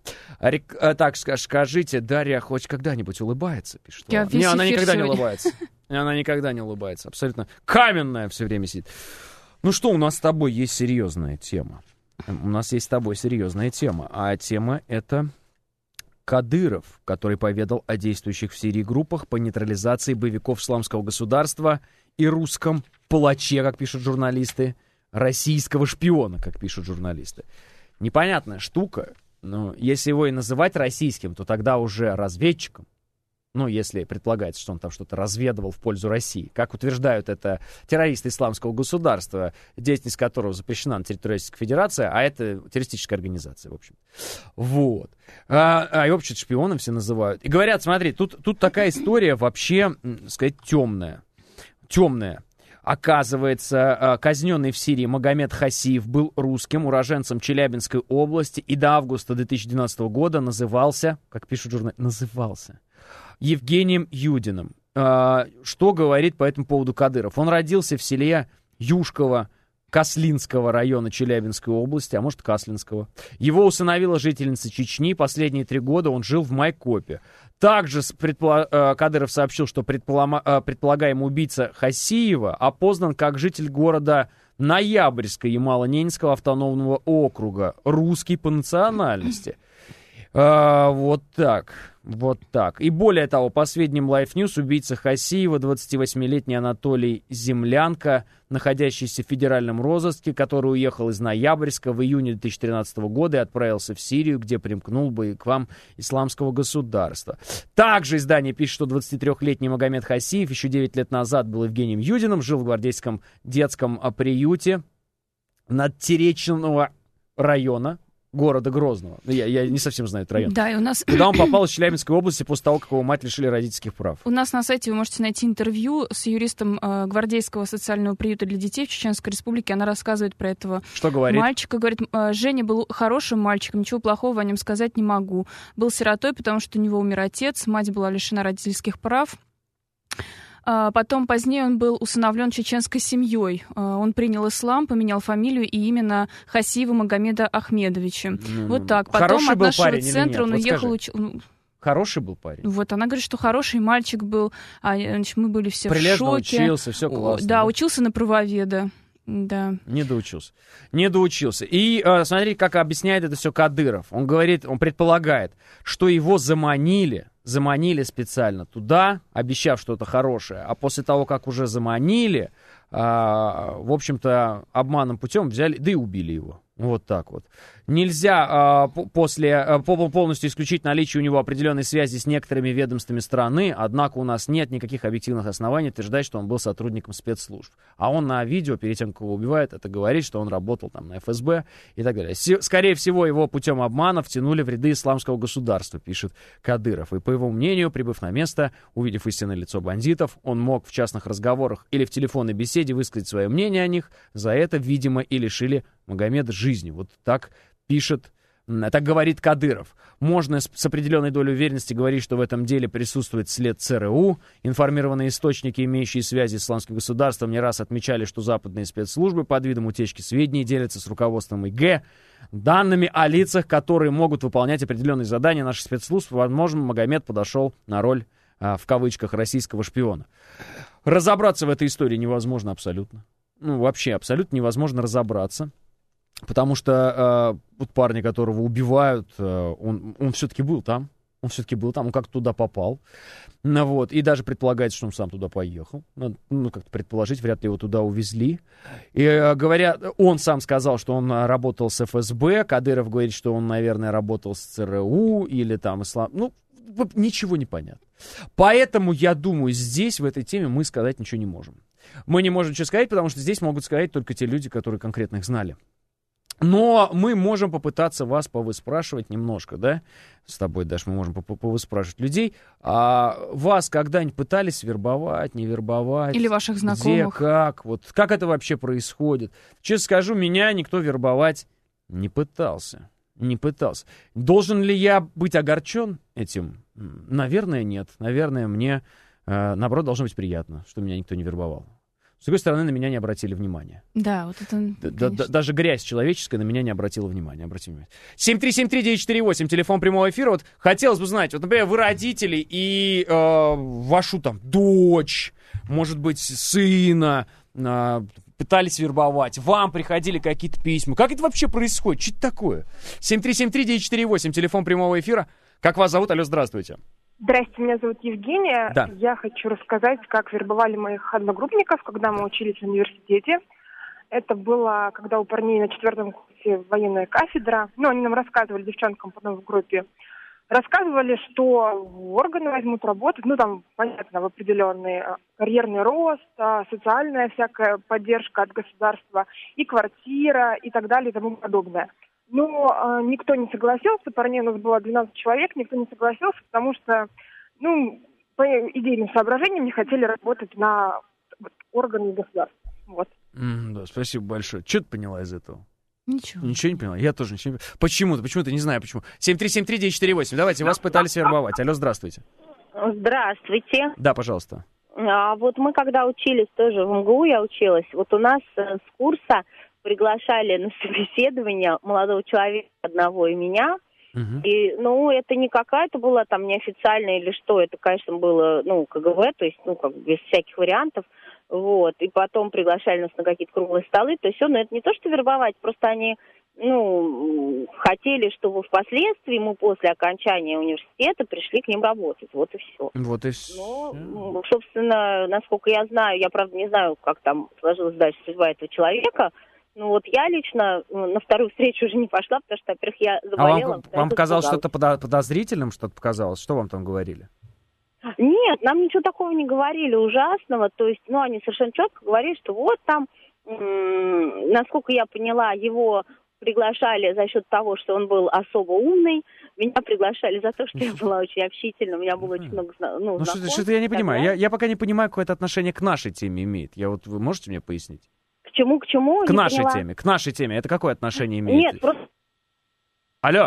S1: Так, скажите, Дарья хоть когда-нибудь улыбается? Пишет. Не, она никогда не улыбается. Она никогда не улыбается. Абсолютно каменная все время сидит. Ну что, у нас с тобой есть серьезная тема. У нас есть с тобой серьезная тема. А тема это... Кадыров, который поведал о действующих в Сирии группах по нейтрализации боевиков исламского государства и русском палаче, как пишут журналисты, российского шпиона, как пишут журналисты. Непонятная штука, но если его и называть российским, то тогда уже разведчиком. Ну, если предполагается, что он там что-то разведывал в пользу России. Как утверждают это террористы исламского государства, деятельность которого запрещена на территории Российской Федерации, а это террористическая организация, в общем. Вот. И вообще шпионом все называют. И говорят, смотри, тут такая история вообще, сказать, темная. Темная. Оказывается, казненный в Сирии Магомед Хасиев был русским, уроженцем Челябинской области, и до августа 2012 года назывался, как пишут журналисты, назывался Евгением Юдиным. Что говорит по этому поводу Кадыров? Он родился в селе Юшково Каслинского района Челябинской области, а может Каслинского. Его усыновила жительница Чечни. Последние 3 года он жил в Майкопе. Также Кадыров сообщил, что предполагаемый убийца Хасиева опознан как житель города Ноябрьска Ямало-Ненецкого автономного округа. Русский по национальности. Вот так. Вот так. И более того, по сведениям Life News, убийца Хасиева, 28-летний Анатолий Землянко, находящийся в федеральном розыске, который уехал из Ноябрьска в июне 2013 года и отправился в Сирию, где примкнул к вам исламского государства. Также издание пишет, что 23-летний Магомед Хасиев еще 9 лет назад был Евгением Юдиным, жил в гвардейском детском приюте Надтеречного района города Грозного. Я не совсем знаю этот район.
S2: Да, и у нас...
S1: Куда он попал из Челябинской области после того, как его мать лишили родительских прав.
S2: У нас на сайте вы можете найти интервью с юристом Гвардейского социального приюта для детей в Чеченской Республике. Она рассказывает про этого мальчика. Говорит, Женя был хорошим мальчиком, ничего плохого о нем сказать не могу. Был сиротой, потому что у него умер отец, мать была лишена родительских прав. Потом, позднее, он был усыновлен чеченской семьей. Он принял ислам, поменял фамилию и имя Хасиева Магомеда Ахмедовича. Вот так. Потом от нашего центра он уехал...
S1: Хороший был парень?
S2: Вот, она говорит, что хороший мальчик был. Значит, мы были все
S1: прилежно
S2: в шоке.
S1: Учился, все классно.
S2: Да, учился на правоведа. Да.
S1: Не доучился. И смотри, как объясняет это все Кадыров. Он говорит, он предполагает, что его заманили специально туда, обещав что-то хорошее, а после того, как уже заманили, в общем-то, обманным путем взяли, да и убили его. Вот так вот. Нельзя полностью исключить наличие у него определенной связи с некоторыми ведомствами страны, однако у нас нет никаких объективных оснований утверждать, что он был сотрудником спецслужб. А он на видео, перед тем, как его убивают, это говорит, что он работал там на ФСБ и так далее. Скорее всего, его путем обмана втянули в ряды исламского государства, пишет Кадыров. И по его мнению, прибыв на место, увидев истинное лицо бандитов, он мог в частных разговорах или в телефонной беседе высказать свое мнение о них. За это, видимо, и лишили Магомеда жизни. Вот так пишет, так говорит Кадыров. Можно с определенной долей уверенности говорить, что в этом деле присутствует след ЦРУ. Информированные источники, имеющие связи с исламским государством, не раз отмечали, что западные спецслужбы под видом утечки сведений делятся с руководством ИГ данными о лицах, которые могут выполнять определенные задания наших спецслужб. Возможно, Магомед подошел на роль, в кавычках, российского шпиона. Разобраться в этой истории невозможно абсолютно. Ну, вообще абсолютно невозможно разобраться. Потому что вот парня, которого убивают, он все-таки был там. Он все-таки был там, он как-то туда попал. Ну, вот. И даже предполагается, что он сам туда поехал. Ну, как-то предположить, вряд ли его туда увезли. И говорят, он сам сказал, что он работал с ФСБ. Кадыров говорит, что он, наверное, работал с ЦРУ или там ислам. Ну, ничего не понятно. Поэтому, я думаю, здесь, в этой теме, мы сказать ничего не можем. Мы не можем ничего сказать, потому что здесь могут сказать только те люди, которые конкретно их знали. Но мы можем попытаться вас повыспрашивать немножко, да? С тобой, Даш, мы можем повыспрашивать людей. А вас когда-нибудь пытались вербовать, не вербовать?
S2: Или ваших знакомых?
S1: Где, как? Вот как это вообще происходит? Честно скажу, меня никто вербовать не пытался. Не пытался. Должен ли я быть огорчен этим? Наверное, нет. Наверное, мне, наоборот, должно быть приятно, что меня никто не вербовал. С другой стороны, на меня не обратили внимания.
S2: Да, вот это,
S1: даже грязь человеческая на меня не обратила внимания. 7373948, телефон прямого эфира. Вот хотелось бы знать, вот, например, вы родители и вашу там дочь, может быть, сына пытались вербовать, вам приходили какие-то письма. Как это вообще происходит? Что это такое? 7373948, телефон прямого эфира. Как вас зовут? Алло, здравствуйте.
S10: Здрасте, меня зовут Евгения.
S1: Да.
S10: Я хочу рассказать, как вербовали моих одногруппников, когда мы учились в университете. Это было, когда у парней на 4 курсе военная кафедра. Ну, они нам рассказывали, девчонкам потом в группе, рассказывали, что органы возьмут работать, ну, там, понятно, в определенный карьерный рост, социальная всякая поддержка от государства, и квартира, и так далее, и тому подобное. Но никто не согласился, парней у нас было 12 человек, никто не согласился, потому что, ну, по идейным соображениям не хотели работать на органы государства. Вот.
S1: Да, спасибо большое. Что ты поняла из этого?
S2: Ничего.
S1: Ничего не поняла? Я тоже ничего не поняла. Почему-то, не знаю почему. 7373948, давайте, вас пытались вербовать. Алло, здравствуйте.
S11: Здравствуйте.
S1: Да, пожалуйста.
S11: Вот мы когда учились тоже в МГУ, я училась, вот у нас с курса приглашали на собеседование молодого человека одного и меня. И, ну, это не какая-то была там неофициальная или что, это, конечно, было, ну, КГБ, то есть, ну, как без всяких вариантов, вот, и потом приглашали нас на какие-то круглые столы, то есть, ну, это не то, что вербовать, просто они, ну, хотели, чтобы впоследствии мы после окончания университета пришли к ним работать, вот и все.
S1: Вот и все.
S11: Ну, собственно, насколько я знаю, я, правда, не знаю, как там сложилась дальше судьба этого человека. Ну вот я лично на вторую встречу уже не пошла, потому что, во-первых, я заболела.
S1: А вам показалось что-то подозрительным, что-то показалось? Что вам там говорили?
S11: Нет, нам ничего такого не говорили ужасного. То есть, ну, они совершенно четко говорили, что вот там, насколько я поняла, его приглашали за счет того, что он был особо умный. Меня приглашали за то, что я была очень общительна, у меня было очень много знакомств.
S1: Что-то я не понимаю. Я пока не понимаю, какое это отношение к нашей теме имеет. Вы можете мне пояснить?
S11: К чему?
S1: К нашей теме. Это какое отношение имеет?
S11: Нет, просто...
S1: Алло.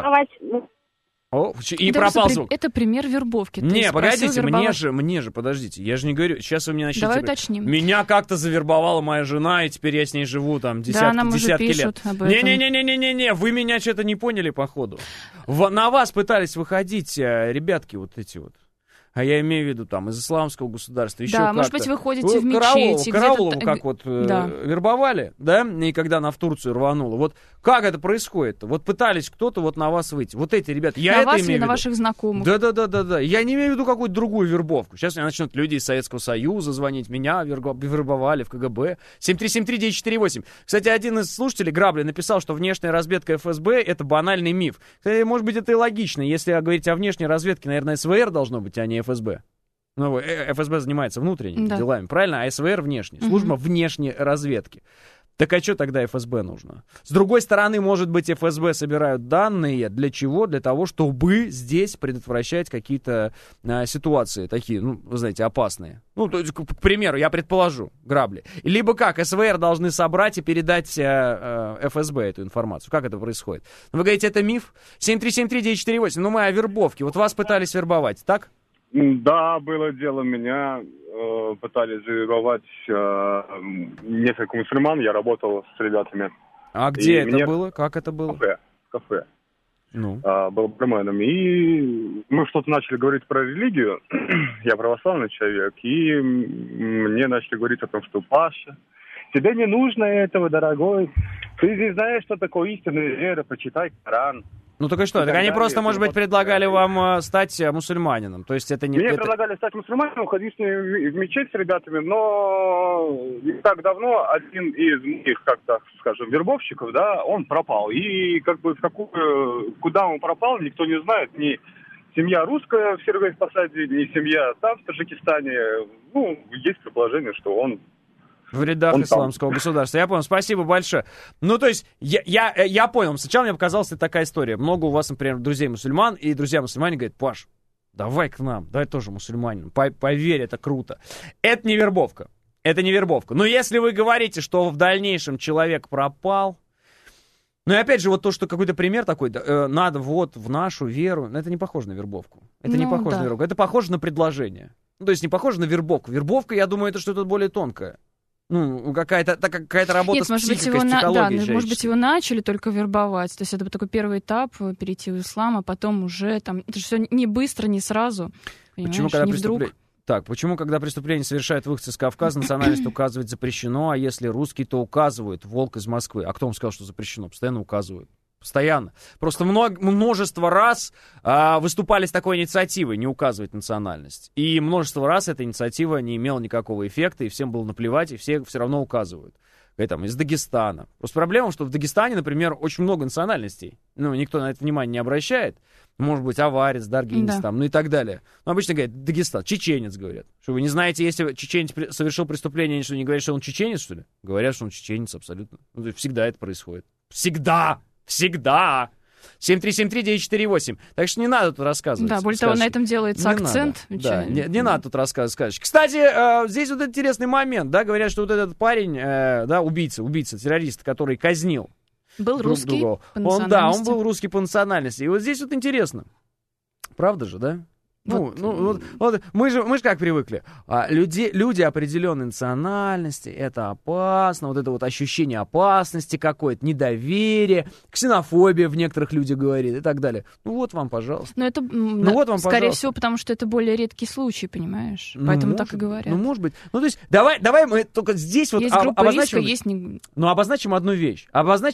S1: И пропал звук.
S2: Это пример вербовки.
S1: Не, погодите, мне же, подождите. Я же не говорю, сейчас вы мне начнете...
S2: Давай уточним.
S1: Меня как-то завербовала моя жена, и теперь я с ней живу там десятки лет. Не-не-не, вы меня что-то не поняли, походу. На вас пытались выходить ребятки вот эти вот. А я имею в виду там из исламского государства, еще
S2: да,
S1: как-то.
S2: Может быть, вы ходите в мечеть.
S1: Караулову как вот вербовали, да, и когда она в Турцию рванула. Вот как это происходит? Вот пытались кто-то вот на вас выйти. Вот эти ребята, я это имею в виду.
S2: На вас или на ваших знакомых?
S1: Да. Я не имею в виду какую-то другую вербовку. Сейчас мне начнут люди из Советского Союза звонить. Меня вербовали в КГБ. 7373948. Кстати, один из слушателей, Грабли, написал, что внешняя разведка ФСБ — это банальный миф. Кстати, может быть, это и логично. Если говорить о внешней разведке, наверное, СВР должно быть, а не ФСБ. Ну, ФСБ занимается внутренними делами, правильно? А СВР внешний. Служба внешней разведки. Так а что тогда ФСБ нужно? С другой стороны, может быть, ФСБ собирают данные. Для чего? Для того, чтобы здесь предотвращать какие-то ситуации такие, ну, вы знаете, опасные. Ну, то есть, к примеру, я предположу, Грабли. Либо как, СВР должны собрать и передать ФСБ эту информацию. Как это происходит? Вы говорите, это миф? 7373948. Ну, мы о вербовке. Вот вас пытались вербовать, так?
S12: Да, было дело. Меня пытались вербовать несколько мусульман. Я работал с ребятами.
S1: А где это было? Как это было?
S12: В кафе.
S1: Ну.
S12: Был барменом. И мы что-то начали говорить про религию. Я православный человек. И мне начали говорить о том, что Паша, тебе не нужно этого, дорогой. Ты не знаешь, что такое истинная вера. Почитай Коран.
S1: Ну так и что? Так они просто, может быть, предлагали вам стать мусульманином. То есть это не...
S12: Мне предлагали стать мусульманином, ходить в мечеть с ребятами, но не так давно один из моих, как так скажем, вербовщиков, да, он пропал. И как бы куда он пропал, никто не знает. Ни семья русская в Сергеевпосаде, ни семья там, в Таджикистане. Ну, есть предположение, что он...
S1: В рядах исламского государства. Я понял, спасибо большое. Ну, то есть, я понял. Сначала мне показалась это такая история. Много у вас, например, друзей-мусульман, и друзья-мусульмане говорят: Паш, давай к нам, давай тоже мусульманин. Поверь, это круто. Это не вербовка. Это не вербовка. Но если вы говорите, что в дальнейшем человек пропал, ну и опять же, вот то, что какой-то пример такой, надо вот в нашу веру, это не похоже на вербовку. Это не похоже на вербовку. Это похоже на предложение. Ну, то есть не похоже на вербовку. Вербовка, я думаю, это что-то более тонкое. Ну, какая-то работа с психикой, с психологией.
S2: Может быть, его начали только вербовать. То есть это такой первый этап, перейти в ислам, а потом уже там... Это же все не быстро, не сразу.
S1: Почему, когда вдруг... Так, почему, когда преступление совершает выходцы из Кавказа, национальность указывать запрещено, а если русский, то указывают? Волк из Москвы. А кто вам сказал, что запрещено? Постоянно указывают. Постоянно. Просто множество раз выступали с такой инициативой не указывать национальность. И множество раз эта инициатива не имела никакого эффекта, и всем было наплевать, и все равно указывают. Там, из Дагестана. Просто проблема, что в Дагестане, например, очень много национальностей. Ну, никто на это внимание не обращает. Может быть, аварец, даргинец, там, ну и так далее. Но обычно говорят, Дагестан, чеченец, говорят. Что вы не знаете, если чеченец совершил преступление, они что, не говорят, что он чеченец, что ли? Говорят, что он чеченец, абсолютно. Ну, всегда это происходит. Всегда! 7373948. Так что не надо тут рассказывать.
S2: Да, более того, на этом делается акцент.
S1: Да, не надо тут рассказывать сказочки. Кстати, здесь вот интересный момент, да, говорят, что вот этот парень, да, убийца, террорист, который казнил.
S2: Был русский по национальности.
S1: Он был русский по национальности. И вот здесь вот интересно. Правда же, да? Вот мы же как привыкли. Люди определенной национальности, это опасно, вот это вот ощущение опасности какое-то, недоверие, ксенофобия в некоторых людях говорит и так далее. Ну вот вам, пожалуйста.
S2: Но это, скорее всего, потому что это более редкий случай, понимаешь? Поэтому так и говорят.
S1: Ну, может быть. Ну, то есть, давай мы только здесь вот обозначим... обозначим одну вещь.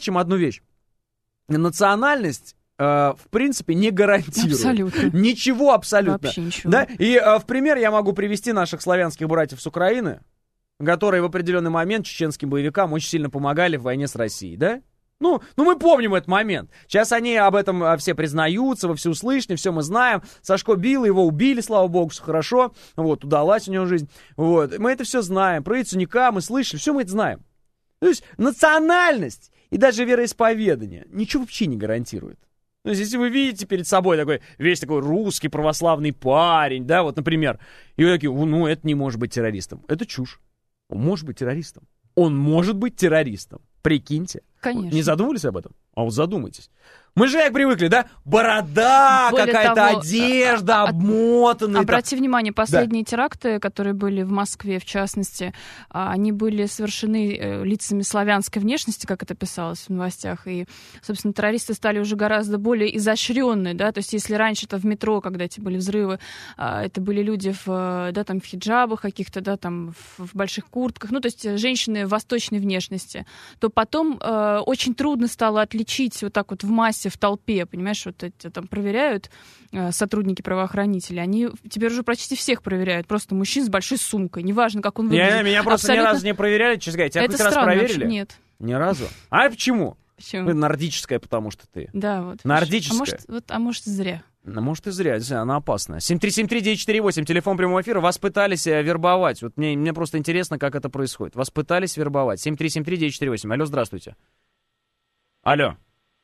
S1: Национальность в принципе, не гарантирует.
S2: Абсолютно.
S1: Ничего абсолютно.
S2: Вообще ничего.
S1: Да? И в пример я могу привести наших славянских братьев с Украины, которые в определенный момент чеченским боевикам очень сильно помогали в войне с Россией, да? Ну, мы помним этот момент. Сейчас они об этом все признаются, во всеуслышание, все мы знаем. Сашко бил, его убили, слава богу, все хорошо. Вот, удалась у него жизнь. Вот, мы это все знаем. Про Яценюка мы слышали, все мы это знаем. То есть национальность и даже вероисповедание ничего вообще не гарантирует. То есть, если вы видите перед собой весь такой русский православный парень, да, вот, например, и вы такие, ну, это не может быть террористом. Это чушь. Он может быть террористом. Прикиньте.
S2: Конечно.
S1: Не задумывались об этом? А вот задумайтесь. Мы же как привыкли, да? Борода, какая-то одежда, обмотанная.
S2: Обрати внимание, последние теракты, которые были в Москве, в частности, они были совершены лицами славянской внешности, как это писалось в новостях. И, собственно, террористы стали уже гораздо более изощренные, да? То есть если раньше в метро, когда эти были взрывы, это были люди в хиджабах каких-то, да, там, в больших куртках, ну, то есть женщины восточной внешности, то потом очень трудно стало отличить вот так вот в массе, в толпе, понимаешь, вот эти там проверяют сотрудники правоохранителей, они теперь уже почти всех проверяют, просто мужчин с большой сумкой, неважно, как он выглядит.
S1: Меня просто ни разу не проверяли, честно говоря. Тебя хоть раз проверили?
S2: Нет.
S1: Ни разу? А почему?
S2: Почему?
S1: Нордическая, потому что ты.
S2: Да, вот.
S1: Нордическая.
S2: А может, зря.
S1: Может, и зря, она опасная. 7373948, телефон прямого эфира. Вас пытались вербовать. Вот мне просто интересно, как это происходит. Вас пытались вербовать. 7373948. Алло, здравствуйте. Алло.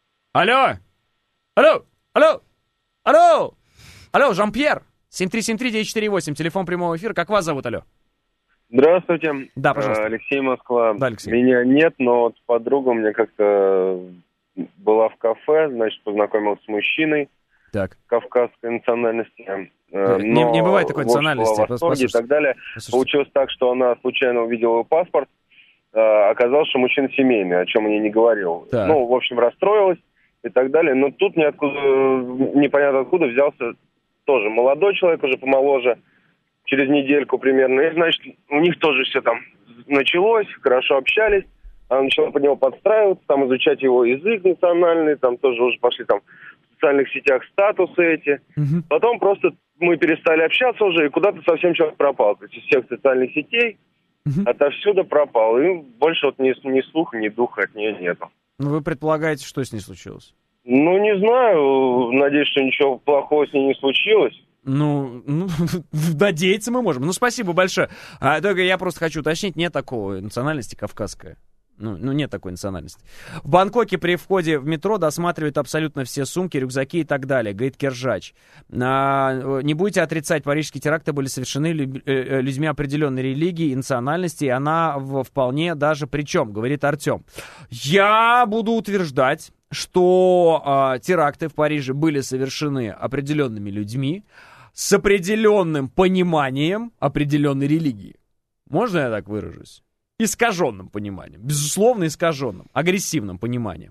S1: Алло, Жан-Пьер. 7373948, телефон прямого эфира. Как вас зовут, алло?
S13: Здравствуйте.
S1: Да, пожалуйста.
S13: Алексей, Москва.
S1: Да, Алексей.
S13: Меня нет, но вот подруга у меня как-то была в кафе, значит, познакомилась с мужчиной кавказской национальности.
S1: Не бывает такой национальности.
S13: В восторге и так далее. Получилось так, что она случайно увидела его паспорт. Оказалось, что мужчина семейный, о чем мне не говорил.
S1: Так.
S13: Ну, в общем, расстроилась и так далее. Но тут непонятно откуда взялся тоже молодой человек, уже помоложе, через недельку примерно. И, значит, у них тоже все там началось, хорошо общались. Она начала под него подстраиваться, там изучать его язык национальный, там тоже уже пошли там в социальных сетях статусы эти.
S1: Угу.
S13: Потом просто мы перестали общаться уже, и куда-то совсем человек пропал. То есть из всех социальных сетей отовсюду пропал. И больше вот ни слуха, ни духа от нее нету.
S1: Ну, вы предполагаете, что с ней случилось?
S13: Ну, не знаю. Надеюсь, что ничего плохого с ней не случилось.
S1: Ну, надеяться мы можем. Ну, спасибо большое. Только я просто хочу уточнить, нет такой национальности кавказская. Ну, нет такой национальности. В Бангкоке при входе в метро досматривают абсолютно все сумки, рюкзаки и так далее, говорит Киржач. Не будете отрицать, парижские теракты были совершены людьми определенной религии и национальности, и она вполне даже причем, говорит Артем. Я буду утверждать, что теракты в Париже были совершены определенными людьми с определенным пониманием определенной религии. Можно я так выражусь? Искаженным пониманием, безусловно искаженным, агрессивным пониманием.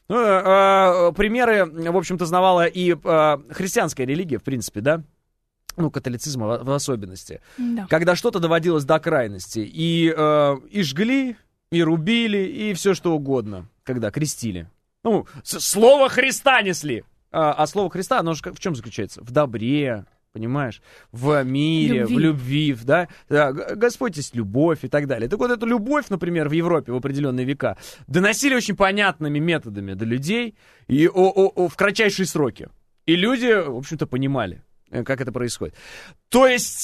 S1: Примеры, в общем-то, знавала и христианская религия, в принципе, да? Ну, католицизм в особенности.
S2: Да.
S1: Когда что-то доводилось до крайности. И жгли, и рубили, и все что угодно, когда крестили. Ну, слово Христа несли. А слово Христа, оно же в чем заключается? В добре, понимаешь? В мире, в любви, да? Господь есть любовь и так далее. Так вот, эту любовь, например, в Европе в определенные века доносили очень понятными методами до людей и в кратчайшие сроки. И люди, в общем-то, понимали, как это происходит. То есть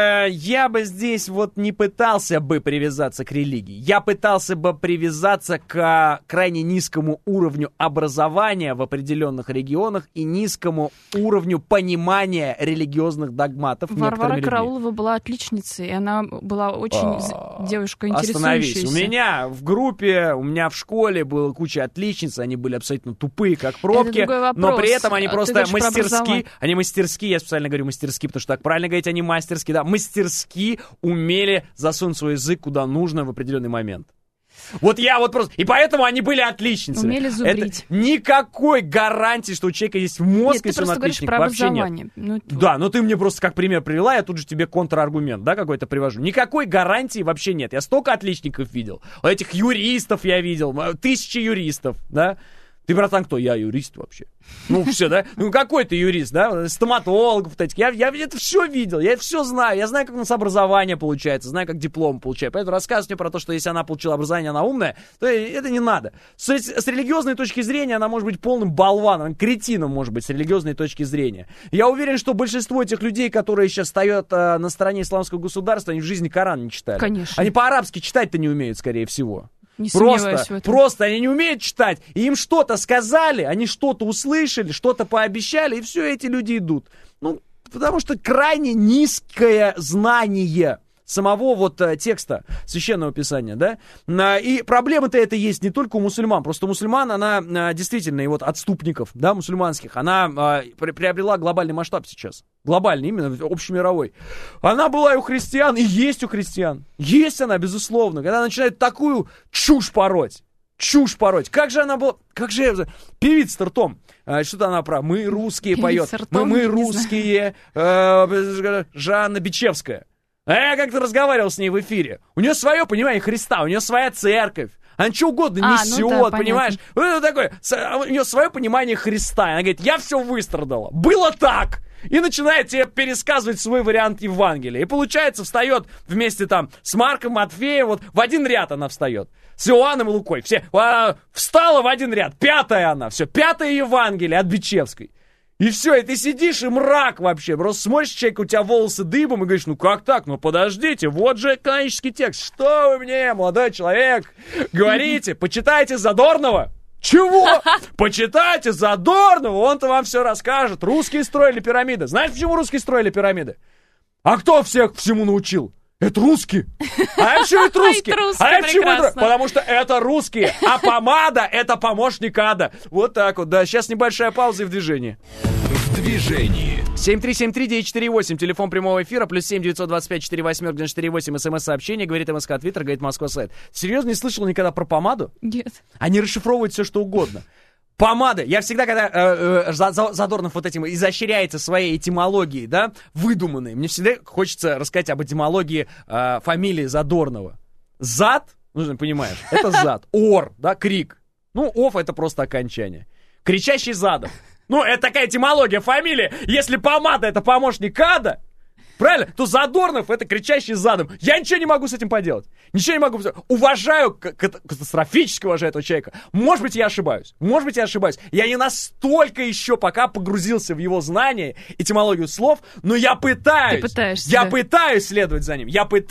S1: я бы здесь вот не пытался бы привязаться к религии. Я пытался бы привязаться к крайне низкому уровню образования в определенных регионах и низкому уровню понимания религиозных догматов.
S2: Варвара Караулова была отличницей, и она была очень девушка интересующаяся.
S1: Остановись. У меня в группе, у меня в школе была куча отличниц, они были абсолютно тупые, как пробки, но при этом они просто мастерски, я специально говорю мастерски, потому что так правильно говорить, они мастерски, да, мастерски умели засунуть свой язык куда нужно в определенный момент. Вот я вот просто... И поэтому они были отличницами.
S2: Умели зубрить.
S1: Это никакой гарантии, что у человека есть мозг, если он отличник. Вообще нет. Да, но ты мне просто как пример привела, я тут же тебе контраргумент, да, какой-то привожу. Никакой гарантии вообще нет. Я столько отличников видел. Вот этих юристов я видел, тысячи юристов, да. Ты, братан, кто? Я юрист вообще. Ну, все, да? Ну, какой ты юрист, да? Стоматологов вот этих. Я это все видел, я это все знаю. Я знаю, как у нас образование получается, знаю, как диплом получаю. Поэтому рассказывать мне про то, что если она получила образование, она умная, то это не надо. С религиозной точки зрения она может быть полным болваном, кретином, может быть, с религиозной точки зрения. Я уверен, что большинство этих людей, которые сейчас стоят на стороне исламского государства, они в жизни Коран не читали.
S2: Конечно.
S1: Они по-арабски читать-то не умеют, скорее всего.
S2: Просто
S1: они не умеют читать, и им что-то сказали, они что-то услышали, что-то пообещали, и все, эти люди идут. Ну, потому что крайне низкое знание самого вот текста Священного Писания, да? И проблема-то это есть не только у мусульман, просто у мусульман она действительно, и вот отступников, да, мусульманских, она приобрела глобальный масштаб сейчас. Глобальный, именно общемировой. Она была и у христиан, и есть у христиан. Есть она, безусловно, когда начинает такую чушь пороть. Как же она была... Как же... Певица ртом. Что-то она про «Мы русские» поет. Мы русские. Жанна Бичевская. Я как-то разговаривал с ней в эфире. У нее свое понимание Христа, у нее своя церковь. Она что угодно несет, ну да, понимаешь? Вот это такое. У нее свое понимание Христа. Она говорит, я все выстрадала. Было так. И начинает тебе пересказывать свой вариант Евангелия. И получается, встает вместе там с Марком, Матфеем, вот в один ряд она встает. С Иоанном и Лукой. Все, встала в один ряд. Пятая она, все, пятое Евангелие от Бичевской. И все, и ты сидишь, и мрак вообще. Просто смотришь, человек, у тебя волосы дыбом, и говоришь, ну как так? Ну подождите, вот же канонический текст. Что вы мне, молодой человек, говорите? Почитайте Задорнова. Чего? Почитайте Задорнова, он-то вам все расскажет. Русские строили пирамиды. Знаете, почему русские строили пирамиды? А кто всех всему научил? Это русские. А почему это русские? А почему это? Потому что это русские. А помада — это помощник ада. Вот так вот, да. Сейчас небольшая пауза и в движении.
S7: В движении.
S1: 7373948, телефон прямого эфира, +7 925 48 98, смс-сообщение, говорит МСК, Твиттер, говорит Москва, сайт. Серьезно, не слышал никогда про помаду?
S2: Нет.
S1: Они расшифровывают все, что угодно. Помада. Я всегда, когда Задорнов вот этим изощряется своей этимологией, да, выдуманной, мне всегда хочется рассказать об этимологии фамилии Задорнова. Зад, ну, понимаешь, это зад. Ор, да, крик. Ну, ов — это просто окончание. Кричащий задом. Ну, это такая этимология фамилии. Если помада — это помощник ада, правильно, то Задорнов — это кричащий задом. Я ничего не могу с этим поделать. Ничего не могу. Уважаю, катастрофически уважаю этого человека. Может быть, я ошибаюсь. Я не настолько еще пока погрузился в его знания, этимологию слов, но я пытаюсь.
S2: Ты пытаешься,
S1: я пытаюсь следовать за ним.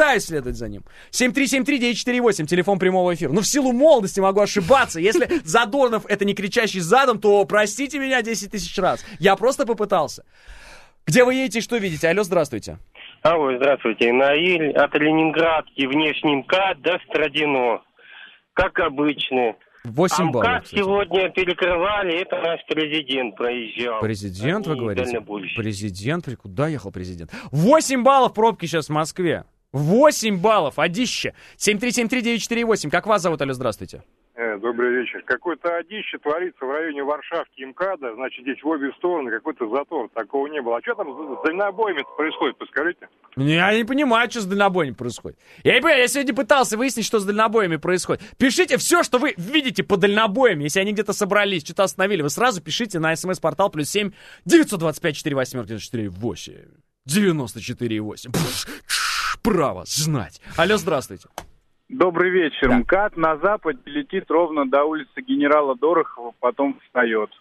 S1: 7373948, телефон прямого эфира. Ну, в силу молодости могу ошибаться. Если Задорнов — это не кричащий задом, то простите меня 10 тысяч раз. Я просто попытался. Где вы едете и что видите? Алло, здравствуйте.
S14: Алло, здравствуйте. Наиль от Ленинградки, внешний МКАД до Страдино. Как обычно.
S1: 8 баллов.
S14: МКАД сегодня перекрывали, это наш президент проезжал.
S1: Президент, вы говорите? Президент? Куда ехал президент? 8 баллов пробки сейчас в Москве. 8 баллов, одище. 7373948. Как вас зовут? Алло, здравствуйте.
S15: Добрый вечер. Какое-то одище творится в районе Варшавки и МКАДа. Значит, здесь в обе стороны какой-то затор. Такого не было. А что там с дальнобоями-то происходит, подскажите?
S1: Я не понимаю, что с дальнобоями происходит. Я не понимаю, я сегодня пытался выяснить, что с дальнобоями происходит. Пишите все, что вы видите по дальнобоям. Если они где-то собрались, что-то остановили, вы сразу пишите на смс-портал +7 925 48 94 8 94 8. Право знать. Алло, здравствуйте.
S16: Добрый вечер. Да. МКАД на западе летит ровно до улицы генерала Дорохова, потом встает.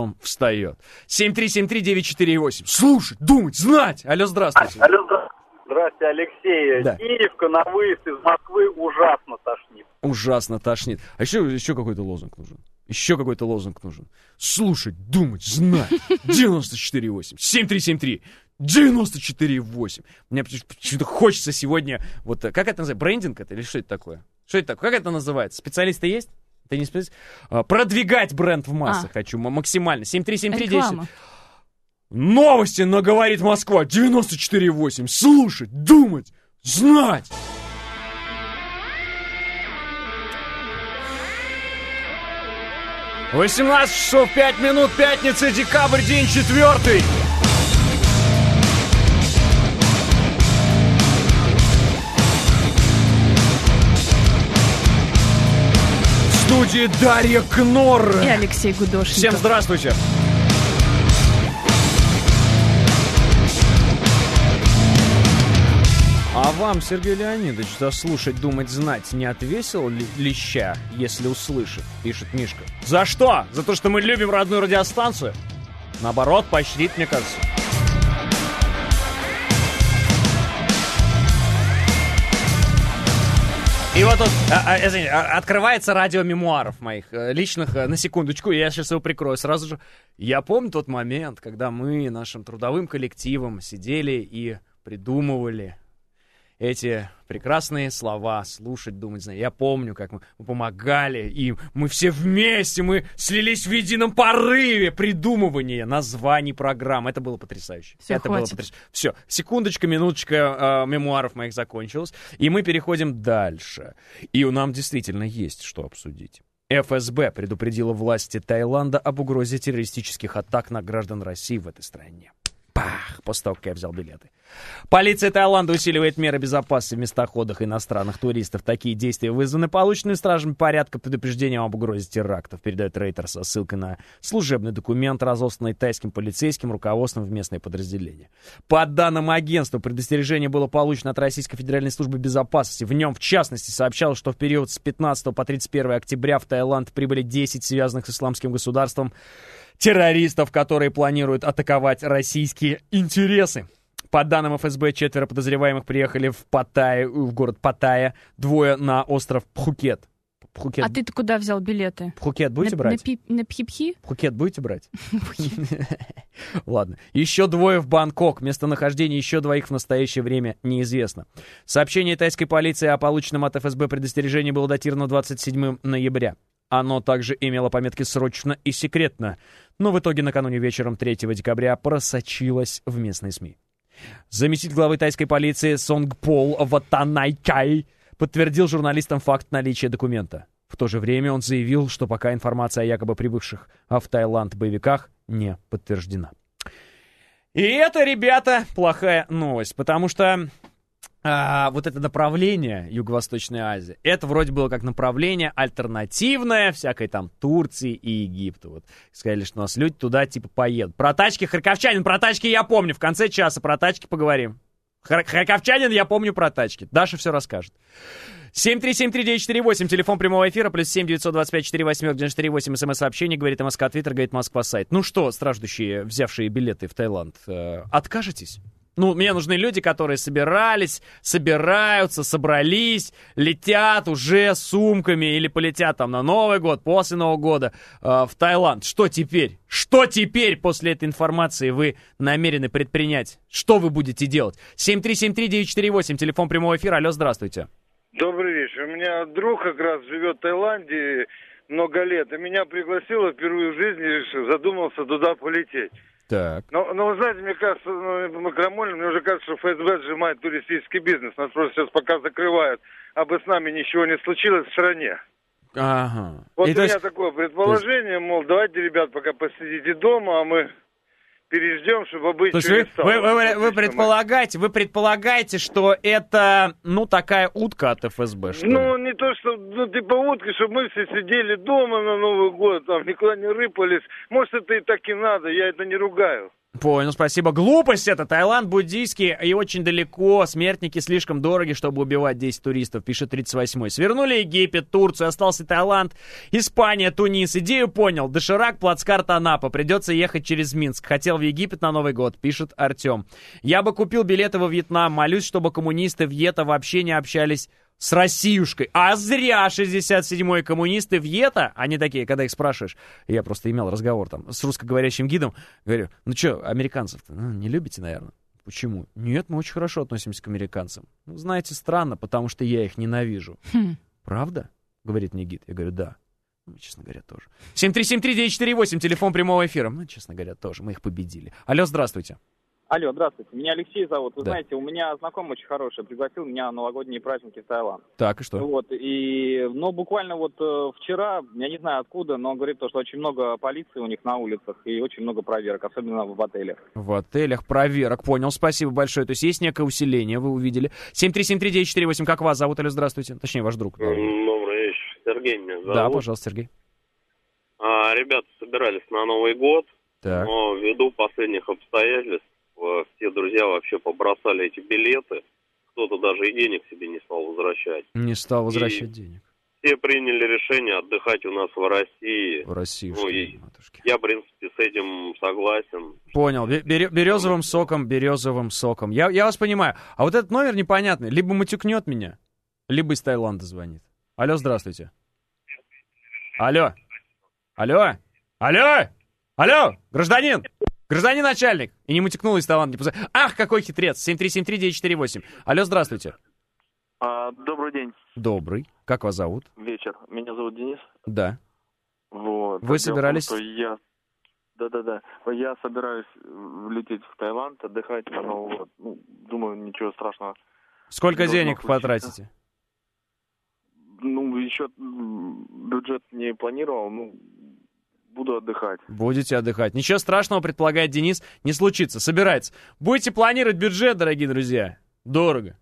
S1: 7373948. Слушать, думать, знать. Алло, здравствуйте.
S17: Здравствуйте, Алексей. Да. Киевка на выезд из Москвы ужасно тошнит.
S1: Ужасно тошнит. А еще какой-то лозунг нужен. Слушать, думать, знать. 94,8. 7373. 94,8. Мне почему-то хочется сегодня, вот, как это называется, брендинг это или что это такое? Как это называется? Специалисты есть? Это не специалист? Продвигать бренд в массах хочу максимально. 73739. Новости на «Говорит Москва». 94,8. Слушать, думать, знать. — 18 часов 5 минут, пятница, декабрь, день 4. В студии Дарья Кнор
S2: и Алексей Гудошников.
S1: Всем здравствуйте. А вам, Сергей Леонидович, за слушать, думать, знать не отвесил леща, если услышит, пишет Мишка. За что? За то, что мы любим родную радиостанцию? Наоборот, поощрит, мне кажется. И вот тут открывается радио мемуаров моих личных, на секундочку, я сейчас его прикрою сразу же. Я помню тот момент, когда мы нашим трудовым коллективом сидели и придумывали эти прекрасные слова слушать, думать, знаете. Я помню, как мы помогали им, мы все вместе, мы слились в едином порыве придумывания названий программ. Это было потрясающе. Все, секундочка, минуточка мемуаров моих закончилась, и мы переходим дальше. И у нас действительно есть что обсудить. ФСБ предупредила власти Таиланда об угрозе террористических атак на граждан России в этой стране. Пах! После того, как я взял билеты. Полиция Таиланда усиливает меры безопасности в местоходах иностранных туристов. Такие действия вызваны полученными стражами порядка предупреждением об угрозе терактов, передает Рейтер со ссылкой на служебный документ, разосланный тайским полицейским руководством в местное подразделение. По данным агентства, предостережение было получено от Российской Федеральной службы безопасности. В нем, в частности, сообщалось, что в период с 15 по 31 октября в Таиланд прибыли 10 связанных с исламским государством террористов, которые планируют атаковать российские интересы. По данным ФСБ, 4 подозреваемых приехали в город Паттайя, 2 на остров Пхукет.
S2: А ты-то куда взял билеты?
S1: Пхукет будете брать?
S2: На Пхипхи?
S1: Пхукет будете брать? Ладно. Еще 2 в Бангкок. Местонахождение еще 2 в настоящее время неизвестно. Сообщение тайской полиции о полученном от ФСБ предостережении было датировано 27 ноября. Оно также имело пометки «срочно» и «секретно», но в итоге накануне вечером 3 декабря просочилось в местные СМИ. Заместитель главы тайской полиции Сонгпол Ватанайкай подтвердил журналистам факт наличия документа. В то же время он заявил, что пока информация о якобы прибывших в Таиланд боевиках не подтверждена. И это, ребята, плохая новость, потому что вот это направление Юго-Восточной Азии, это вроде было как направление альтернативное всякой там Турции и Египту. Вот сказали, что у нас люди туда типа поедут. Про тачки, харьковчанин, про тачки я помню. В конце часа про тачки поговорим. Харьковчанин, я помню про тачки. Даша все расскажет. 7373948, телефон прямого эфира, плюс 7-925-48-94-8, смс-сообщение, говорит МСК, Твиттер, говорит Москва, сайт. Ну что, страждущие, взявшие билеты в Таиланд, откажетесь? Ну, мне нужны люди, которые собирались, собираются, собрались, летят уже с сумками или полетят там на Новый год, после Нового года в Таиланд. Что теперь? Что теперь после этой информации вы намерены предпринять? Что вы будете делать? 7373948, телефон прямого эфира. Алло, здравствуйте.
S18: Добрый вечер. У меня друг как раз живет в Таиланде много лет, и меня пригласило впервые в жизни, задумался туда полететь.
S1: Так.
S18: Но вы знаете, мне кажется, крамольно, мне уже кажется, что ФСБ сжимает туристический бизнес. Нас просто сейчас пока закрывают, абы с нами ничего не случилось в стране.
S1: Ага.
S18: Вот у меня такое предположение, мол, давайте, ребят, пока посидите дома, а мы переждем, чтобы быть
S1: не стало. Вы предполагаете, что это, такая утка от ФСБ, что ли?
S18: Ну, не то, что, типа утки, чтобы мы все сидели дома на Новый год, там, никуда не рыпались. Может, это и так и надо, я это не ругаю.
S1: Понял, спасибо. Глупость это. Таиланд буддийский и очень далеко. Смертники слишком дороги, чтобы убивать 10 туристов, пишет 38-й. Свернули Египет, Турцию, остался Таиланд, Испания, Тунис. Идею понял. Доширак, плацкарт Анапа. Придется ехать через Минск. Хотел в Египет на Новый год, пишет Артем. Я бы купил билеты во Вьетнам. Молюсь, чтобы коммунисты Вьета вообще не общались с Россиюшкой. А зря 67-й коммунисты Вьета, они такие, когда их спрашиваешь, я просто имел разговор там с русскоговорящим гидом, говорю, ну что, американцев-то не любите, наверное? Почему? Нет, мы очень хорошо относимся к американцам. Ну, знаете, странно, потому что я их ненавижу. Правда? Говорит мне гид. Я говорю, да. Ну, честно говоря, тоже. 7373948, телефон прямого эфира. Ну, честно говоря, тоже. Мы их победили. Алло, здравствуйте.
S19: Алло, здравствуйте. Меня Алексей зовут. Вы знаете, у меня знакомый очень хороший пригласил меня на новогодние праздники в Таиланд.
S1: Так, и что?
S19: Буквально вчера, я не знаю откуда, но он говорит, что очень много полиции у них на улицах и очень много проверок, особенно в отелях.
S1: В отелях проверок, понял, спасибо большое. То есть есть некое усиление, вы увидели. 7373948, как вас зовут? Алло, здравствуйте. Точнее, ваш друг.
S20: Добрый вечер. Сергей меня зовут.
S1: Да, пожалуйста, Сергей.
S20: Ребята собирались на Новый год,
S1: так.
S20: Но ввиду последних обстоятельств все друзья вообще побросали эти билеты. Кто-то даже и денег себе не стал возвращать.
S1: Не стал возвращать денег.
S20: Все приняли решение отдыхать у нас в России.
S1: В России,
S20: я, в принципе, с этим согласен.
S1: Понял. Березовым соком. Я вас понимаю. А вот этот номер непонятный. Либо матюкнет меня, либо из Таиланда звонит. Алло, здравствуйте. Алло, гражданин! Гражданин начальник! И не мутикнул из Таиланда. Ах, какой хитрец! 7373948. Алло, здравствуйте.
S21: Добрый день.
S1: Добрый. Как вас зовут?
S21: Вечер. Меня зовут Денис.
S1: Да.
S21: Вот.
S1: Вы собирались...
S21: Да. Я собираюсь лететь в Таиланд, отдыхать на Новый год. Ну, думаю, ничего страшного.
S1: Сколько денег потратите?
S21: Ну, еще бюджет не планировал, буду отдыхать.
S1: Будете отдыхать. Ничего страшного, предполагает Денис, не случится. Собирается. Будете планировать бюджет, дорогие друзья. Дорого.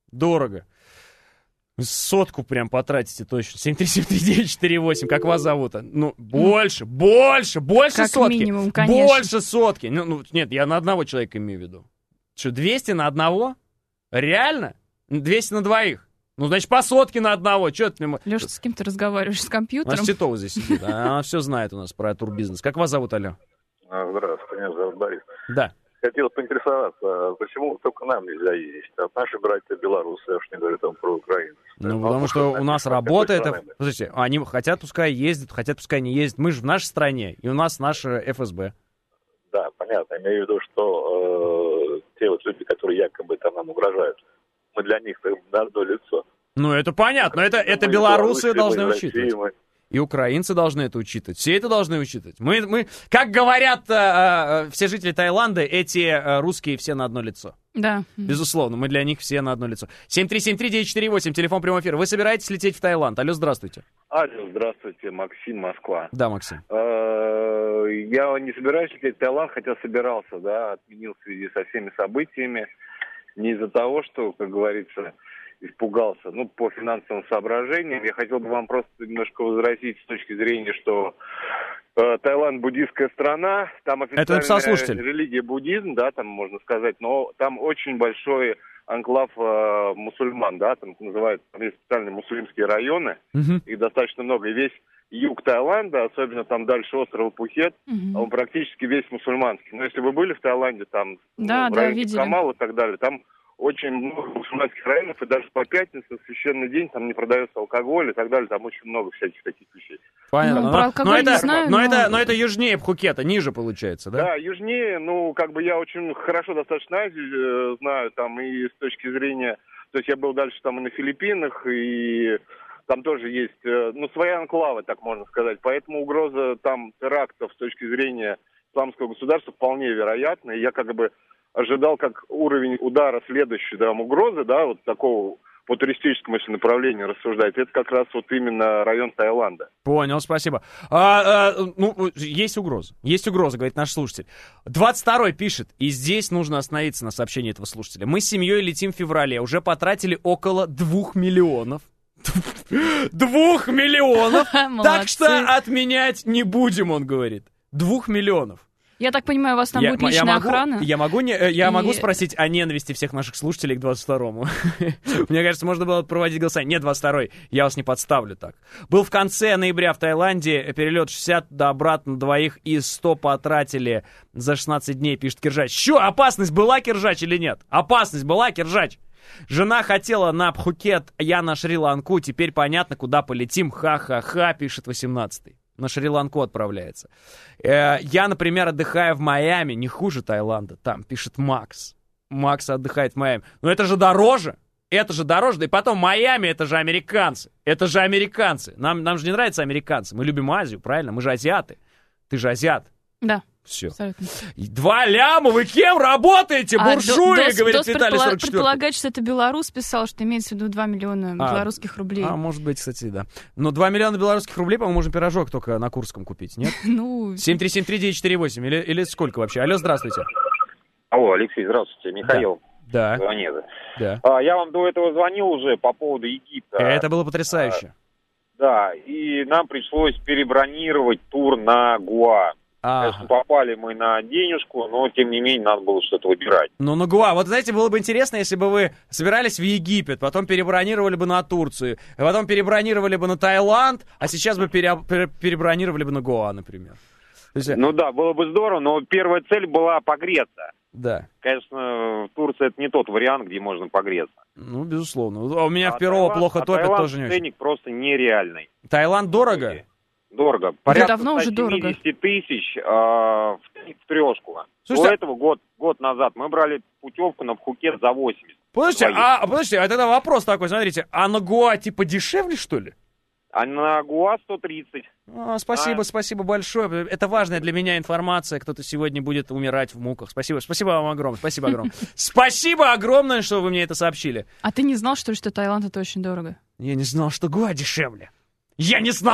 S1: 100 прям потратите точно. 7373948. Как вас зовут? Ну, больше
S2: как
S1: сотки.
S2: Минимум, конечно.
S1: Больше сотки. Нет, я на одного человека имею в виду. Что, 200 на одного? Реально? 200 на двоих? Ну, значит, по сотке на одного. Чё ты...
S2: Леша, с кем ты разговариваешь? С компьютером?
S1: У нас Титова здесь сидит. Она все знает у нас про турбизнес. Как вас зовут, алло?
S22: Здравствуйте, меня зовут Борис.
S1: Да.
S22: Хотел поинтересоваться, почему только нам нельзя ездить? А наши братья белорусы, я уж не говорю там про Украину.
S1: Ну, потому что у нас работает... Слушайте, они хотят, пускай ездят, хотят, пускай не ездят. Мы же в нашей стране, и у нас наше ФСБ.
S22: Да, понятно. Имею в виду, что те вот люди, которые якобы там нам угрожают, мы для них на одно лицо.
S1: Ну, это понятно. Это белорусы должны учитывать. И украинцы должны это учитывать. Все это должны учитывать. Мы, как говорят все жители Таиланда, эти русские все на одно лицо.
S2: Да.
S1: Безусловно, мы для них все на одно лицо. 7373948, телефон прямого эфира. Вы собираетесь лететь в Таиланд? Алло, здравствуйте.
S22: Алло, здравствуйте, Максим, Москва.
S1: Да, Максим.
S22: Я не собираюсь лететь в Таиланд, хотя собирался, да, отменил в связи со всеми событиями. Не из-за того, что, как говорится, испугался, по финансовым соображениям. Я хотел бы вам просто немножко возразить с точки зрения, что Таиланд буддийская страна, там официальная религия буддизм, да, там можно сказать, но там очень большой анклав мусульман, да, там называют специальные мусульманские районы, их достаточно много, и весь юг Таиланда, особенно там дальше острова Пхукет, он практически весь мусульманский. Но если вы были в Таиланде, там в районе Камал и так далее, там очень много мусульманских районов, и даже по пятницам, в священный день, там не продается алкоголь и так далее, там очень много всяких таких вещей.
S1: Понятно. Но это южнее Пхукета, ниже получается, да?
S22: Да, южнее, я очень хорошо достаточно Азию знаю, там, и с точки зрения, то есть я был дальше там и на Филиппинах, и там тоже есть, свои анклавы, так можно сказать, поэтому угроза там терактов с точки зрения исламского государства вполне вероятна, и я ожидал как уровень удара следующей угрозы, да, вот такого по туристическому, если направлению рассуждать, это как раз вот именно район Таиланда.
S1: Понял, спасибо. Есть угроза. Есть угроза, говорит наш слушатель. 22-й пишет, и здесь нужно остановиться на сообщении этого слушателя. Мы с семьей летим в феврале, уже потратили около 2 миллионов. 2 миллионов! Так что отменять не будем, он говорит. 2 миллионов.
S2: Я так понимаю, у вас там будет личная охрана?
S1: Я могу спросить о ненависти всех наших слушателей к 22-му. Мне кажется, можно было проводить голосование. Нет, 22-й, я вас не подставлю так. Был в конце ноября в Таиланде, перелет 60 до обратно двоих и 100 потратили за 16 дней, пишет Киржач. Что, опасность была, Киржач, или нет? Опасность была, Киржач? Жена хотела на Пхукет, я на Шри-Ланку, теперь понятно, куда полетим. Ха-ха-ха, пишет 18-й. На Шри-Ланку отправляется. Я, например, отдыхаю в Майами, не хуже Таиланда. Там пишет Макс. Макс отдыхает в Майами. Но это же дороже. Это же дороже. Да и потом Майами, это же американцы. Это же американцы. Нам же не нравятся американцы. Мы любим Азию, правильно? Мы же азиаты. Ты же азиат.
S2: Да.
S1: Все.
S2: Абсолютно.
S1: 2 ляма, вы кем работаете, буржуи, говорит Виталий 44.
S2: Предполагать, что это белорус писал, что имеется в виду 2 миллиона белорусских рублей.
S1: Может быть, кстати, да. Но 2 миллиона белорусских рублей, по-моему, можно пирожок только на Курском купить, нет? 7373948 или сколько вообще? Алло, здравствуйте.
S23: Алло, Алексей, здравствуйте. Михаил.
S1: Да.
S23: Звонит.
S1: Да.
S23: Я вам до этого звонил уже по поводу Египта.
S1: Это было потрясающе.
S23: Да, и нам пришлось перебронировать тур на Гоа. Конечно, попали мы на денежку, но, тем не менее, надо было что-то выбирать.
S1: На Гоа. Вот, знаете, было бы интересно, если бы вы собирались в Египет, потом перебронировали бы на Турцию, потом перебронировали бы на Таиланд, а сейчас бы перебронировали бы на Гоа, например.
S23: Есть... было бы здорово, но первая цель была погреться.
S1: Да.
S23: Конечно, Турция это не тот вариант, где можно погреться.
S1: Безусловно. У меня в Перово плохо топит,
S23: Таиланд
S1: тоже не очень.
S23: Ценник просто нереальный.
S1: Таиланд дорого?
S23: Дорого. Порядка 170 тысяч в трешку. Слушайте, до этого год назад мы брали путевку на Пхукет за 80.
S1: Подождите, а тогда вопрос такой, смотрите, а на Гоа типа дешевле, что ли?
S23: А на Гоа 130.
S1: Спасибо большое. Это важная для меня информация. Кто-то сегодня будет умирать в муках. Спасибо вам огромное. Спасибо огромное, что вы мне это сообщили.
S2: А ты не знал, что Таиланд это очень дорого?
S1: Я не знал, что Гоа дешевле. Ты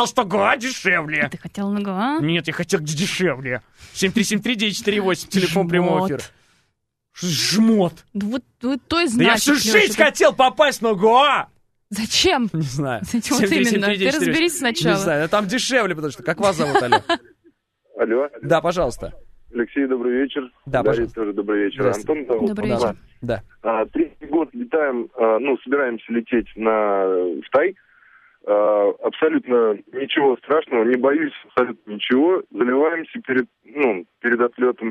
S2: хотел на Гоа?
S1: Нет, я хотел дешевле. 7373948, телефон прямого эфира. Жмот.
S2: Вот то и значит.
S1: Да я всю жизнь хотел попасть на Гоа.
S2: Зачем?
S1: Не знаю.
S2: Зачем вот именно? Ты разберись сначала.
S1: Не знаю, там дешевле, потому что... Как вас зовут, алло?
S3: Алло.
S1: Да, пожалуйста.
S3: Алексей, добрый вечер.
S1: Да, пожалуйста.
S3: Тоже добрый вечер. Антон зовут.
S2: Добрый вечер.
S1: Да.
S3: Третий год летаем, собираемся лететь в Тай. Абсолютно ничего страшного, не боюсь абсолютно ничего. Заливаемся перед отлетом.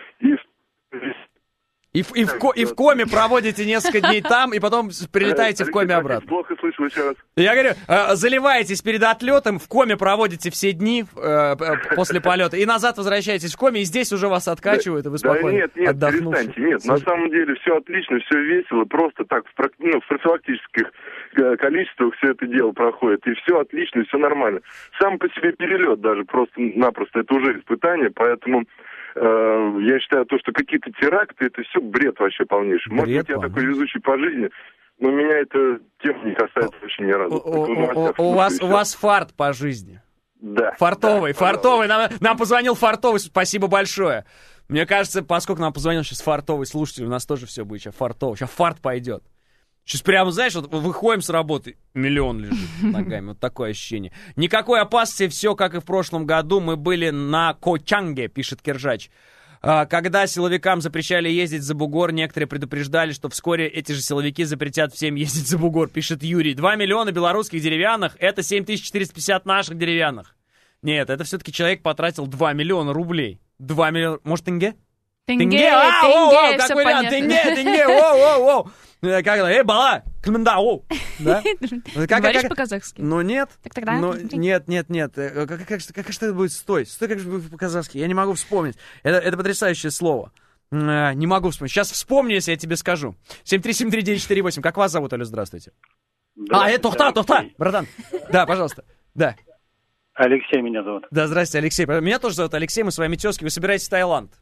S1: И в коме проводите несколько дней там, и потом прилетаете в коме обратно.
S3: Плохо слышал еще раз.
S1: Я говорю, заливаетесь перед отлетом, в коме проводите все дни после полета, и назад возвращаетесь в коме, и здесь уже вас откачивают, и вы спокойно отдохнувши.
S3: Перестаньте, нет, на самом деле все отлично, все весело, просто так, в профилактических количествах все это дело проходит, и все отлично, все нормально. Сам по себе перелет даже просто-напросто, это уже испытание, поэтому... Я считаю, что какие-то теракты, это все бред вообще полнейший. Может быть, я такой везучий по жизни, но меня эта тема не касается вообще ни разу.
S1: У вас фарт по жизни.
S3: Да.
S1: Фартовый. Нам позвонил фартовый, спасибо большое. Мне кажется, поскольку нам позвонил сейчас фартовый слушатель, у нас тоже все будет сейчас фартовый. Сейчас фарт пойдет. Сейчас прямо, знаешь, вот выходим с работы, миллион лежит ногами, вот такое ощущение. Никакой опасности, все как и в прошлом году, мы были на Кочанге, пишет Киржач. Когда силовикам запрещали ездить за бугор, некоторые предупреждали, что вскоре эти же силовики запретят всем ездить за бугор, пишет Юрий. 2 миллиона белорусских деревянных, это 7450 наших деревянных. Нет, это все-таки человек потратил 2 миллиона рублей. 2 миллиона, может, тенге?
S2: Тенге,
S1: как вариант, тенге, воу. Как бала, клмендау. Да?
S2: Говоришь по-казахски?
S1: Ну, нет.
S2: Так тогда?
S1: Нет. Как что это будет? Стой, как же будет по-казахски? Я не могу вспомнить. Это потрясающее слово. Не могу вспомнить. Сейчас вспомню, если я тебе скажу. 7373948. Как вас зовут, Алло, здравствуйте. Тухта, братан. Да, пожалуйста. Да.
S4: Алексей меня зовут.
S1: Да, здрасте, Алексей. Меня тоже зовут Алексей, мы с вами тезки. Вы собираетесь в Таиланд?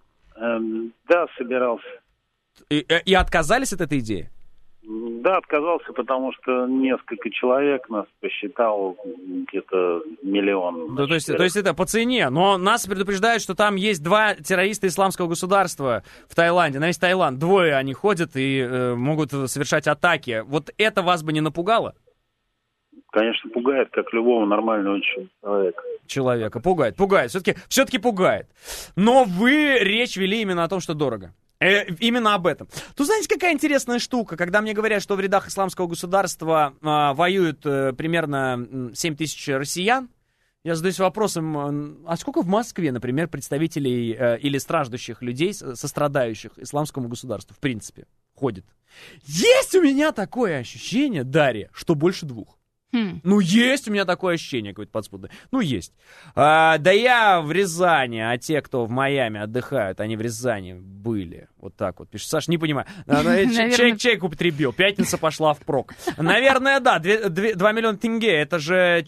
S4: Да, собирался.
S1: И отказались от этой идеи?
S4: Да, отказался, потому что несколько человек нас посчитал где-то миллион.
S1: Да, то есть это по цене, но нас предупреждают, что там есть 2 террориста исламского государства в Таиланде, на весь Таиланд. 2 они ходят и могут совершать атаки. Вот это вас бы не напугало?
S4: Конечно, пугает, как любого нормального
S1: человека. Пугает. Все-таки пугает. Но вы речь вели именно о том, что дорого. Именно об этом. Тут знаете, какая интересная штука, когда мне говорят, что в рядах исламского государства воюют примерно 7 тысяч россиян, я задаюсь вопросом, а сколько в Москве, например, представителей или страждущих людей, сострадающих исламскому государству, в принципе, ходит? Есть у меня такое ощущение, Дарья, что больше 2. Ну, есть у меня такое ощущение какое-то подспудное. Ну, есть. Да я в Рязани, а те, кто в Майами отдыхают, они в Рязани были. Вот так вот пишет. Саш, не понимаю. Чайк употребил. Пятница пошла впрок. Наверное, да. 2 миллиона тенге. Это же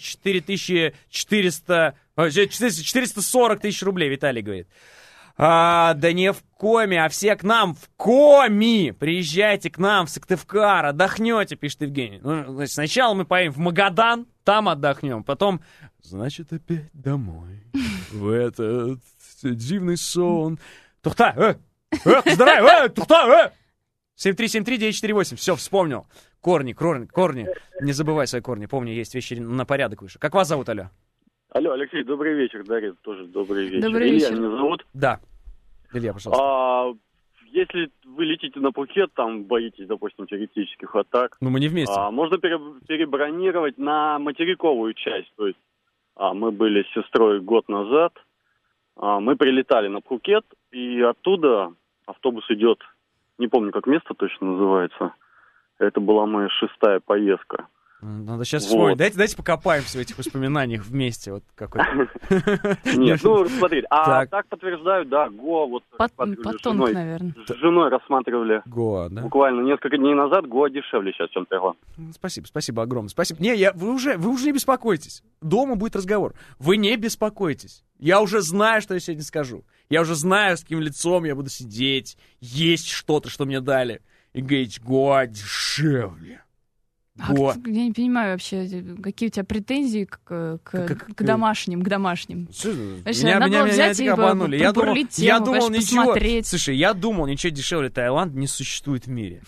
S1: 440 тысяч рублей, Виталий говорит. Да не в коме, а все к нам в коми. Приезжайте к нам в Сыктывкар, отдохнете, пишет Евгений. Ну, значит, сначала мы поедем в Магадан, там отдохнем, потом, значит, опять домой, в этот дивный сон. Тухта, здравия, Тухта, 7373948, все, вспомнил. Корни, не забывай свои корни, помню, есть вещи на порядок выше. Как вас зовут, Алло?
S4: Алло, Алексей, добрый вечер. Дарья, тоже добрый вечер.
S2: Добрый вечер.
S4: Илья меня зовут.
S1: Да. Илья, пожалуйста.
S4: Если вы летите на Пхукет, там боитесь, допустим, террористических атак.
S1: Ну, мы не вместе.
S4: Можно перебронировать на материковую часть. То есть мы были с сестрой год назад. Мы прилетали на Пхукет, и оттуда автобус идет, не помню, как место точно называется. Это была моя 6-я поездка.
S1: Надо сейчас вспомнить. Дайте покопаемся в этих воспоминаниях вместе. Вот какой-то.
S4: Нет, смотрите, так подтверждают, да, Гоа, вот
S2: Потонг, наверное.
S4: С женой рассматривали.
S1: Гоа, да?
S4: Буквально несколько дней назад. Гоа дешевле сейчас, чем Таиланд.
S1: Спасибо огромное. Спасибо. Не, вы уже не беспокойтесь. Дома будет разговор. Вы не беспокойтесь. Я уже знаю, что я сегодня скажу. Я уже знаю, с каким лицом я буду сидеть, есть что-то, что мне дали. И говорить, Гоа дешевле.
S2: Я не понимаю вообще, какие у тебя претензии к домашним, к домашним.
S1: Меня обманули. Я думал, ничего.
S2: Посмотреть.
S1: Слушай, я думал, ничего дешевле Таиланда не существует в мире.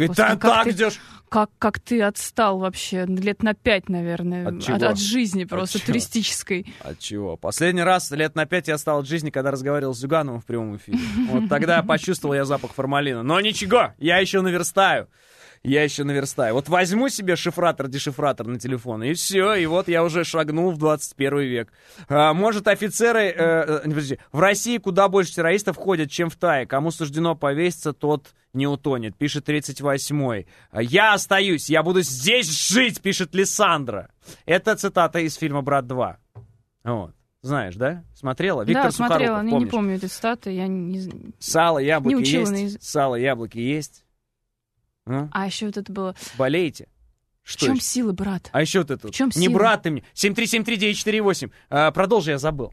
S2: Как ты отстал вообще лет на 5, наверное, от жизни просто туристической.
S1: От чего? Последний раз лет на 5 я отстал от жизни, когда разговаривал с Зюгановым в прямом эфире. Вот тогда почувствовал я запах формалина. Но ничего, я еще наверстаю. Вот возьму себе шифратор-дешифратор на телефон, и все, и вот я уже шагнул в 21 век. Может, офицеры... в России куда больше террористов ходят, чем в Тае. Кому суждено повеситься, тот не утонет, пишет 38-й. Я остаюсь, я буду здесь жить, пишет Лиссандра. Это цитата из фильма «Брат 2». Вот. Знаешь, да? Смотрела? Виктор Сухоруков,
S2: смотрела,
S1: помнишь?
S2: Я не помню этой цитаты, я не...
S1: Сало, яблоки есть? Сало, яблоки есть?
S2: А еще вот это было...
S1: Болеете?
S2: Что в чем сила, брат?
S1: А еще вот это.
S2: В чем
S1: не
S2: сила?
S1: Брат ты мне. 7373948. Продолжи, я забыл.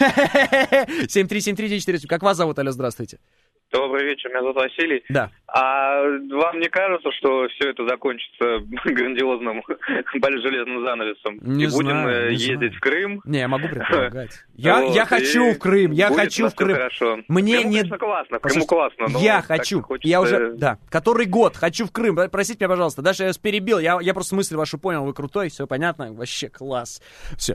S1: 7373948. Как вас зовут, алло, здравствуйте.
S5: Добрый вечер, меня зовут Василий.
S1: Да.
S5: А вам не кажется, что все это закончится грандиозным железным занавесом?
S1: Не
S5: будем ездить в Крым?
S1: Не, я могу предполагать. Я хочу в Крым, я хочу в Крым.
S5: Хорошо.
S1: Мне не...
S5: конечно, классно, в Крыму классно. Но
S1: я хочу, я уже, да, который год хочу в Крым. Простите меня, пожалуйста, даже я вас перебил, я просто мысль вашу понял, вы крутой, все понятно, вообще класс. Все.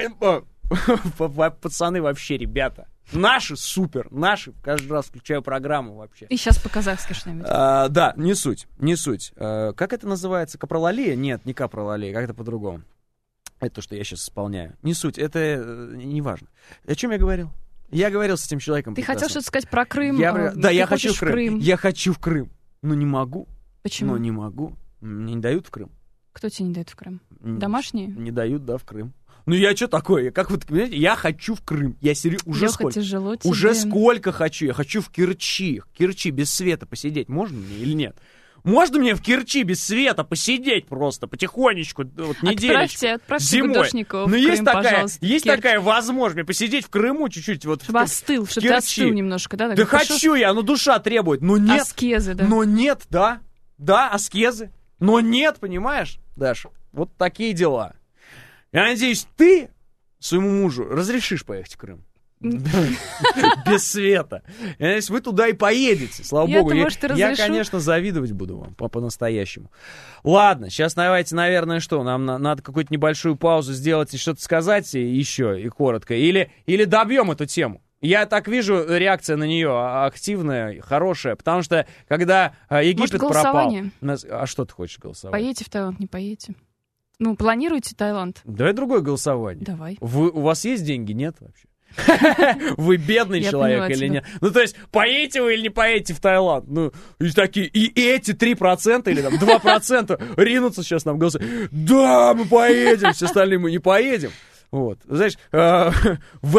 S1: Пацаны вообще, ребята. Наши супер, наши, каждый раз включаю программу вообще.
S2: И сейчас по-казахски что-нибудь.
S1: Да, не суть. Как это называется? Капралалия? Нет, не капралалия, как-то по-другому. Это то, что я сейчас исполняю. Не суть, это не важно. О чем я говорил? Я говорил с этим человеком.
S2: Ты хотел что-то сказать про Крым?
S1: Да, я хочу в Крым. Я хочу в Крым. Но не могу.
S2: Почему?
S1: Но не могу. Мне не дают в Крым.
S2: Кто тебе не дает в Крым? Домашние?
S1: Не дают, да, в Крым. Ну я что такое? Как вы понимаете? Я хочу в Крым. Я серьезно уже сколько?
S2: Тяжело тебе.
S1: Уже сколько хочу? Я хочу в Керчи. В Керчи без света посидеть. Можно мне или нет? Можно мне в Керчи без света посидеть просто потихонечку, вот неделечку,
S2: отправьте Гудошникова в
S1: Крым,
S2: есть
S1: такая возможность мне посидеть в Крыму чуть-чуть. Вот
S2: чтобы остыл, чтобы ты остыл немножко, да?
S1: Да хочу я, но душа требует, но нет.
S2: Аскезы, да.
S1: Но нет, да, аскезы. Но нет, понимаешь, Даша, вот такие дела. Я надеюсь, ты своему мужу разрешишь поехать в Крым. Без света. Я надеюсь, вы туда и поедете, слава богу. Я, конечно, завидовать буду вам по-настоящему. Ладно, сейчас давайте, наверное, что? Нам надо какую-то небольшую паузу сделать и что-то сказать еще и коротко. Или добьем эту тему. Я так вижу, реакция на нее активная, хорошая, потому что когда Египет пропал... А что ты хочешь голосовать?
S2: Поедете в Таиланд, не поедете? Ну, планируете Таиланд?
S1: Давай другое голосование.
S2: Давай.
S1: У вас есть деньги? Нет вообще? Вы бедный человек или нет? Ну, то есть, поедете вы или не поедете в Таиланд? Ну, и такие, и эти 3% или там 2% ринутся сейчас нам голосовать. Да, мы поедем, все остальные мы не поедем. Вот, знаешь, в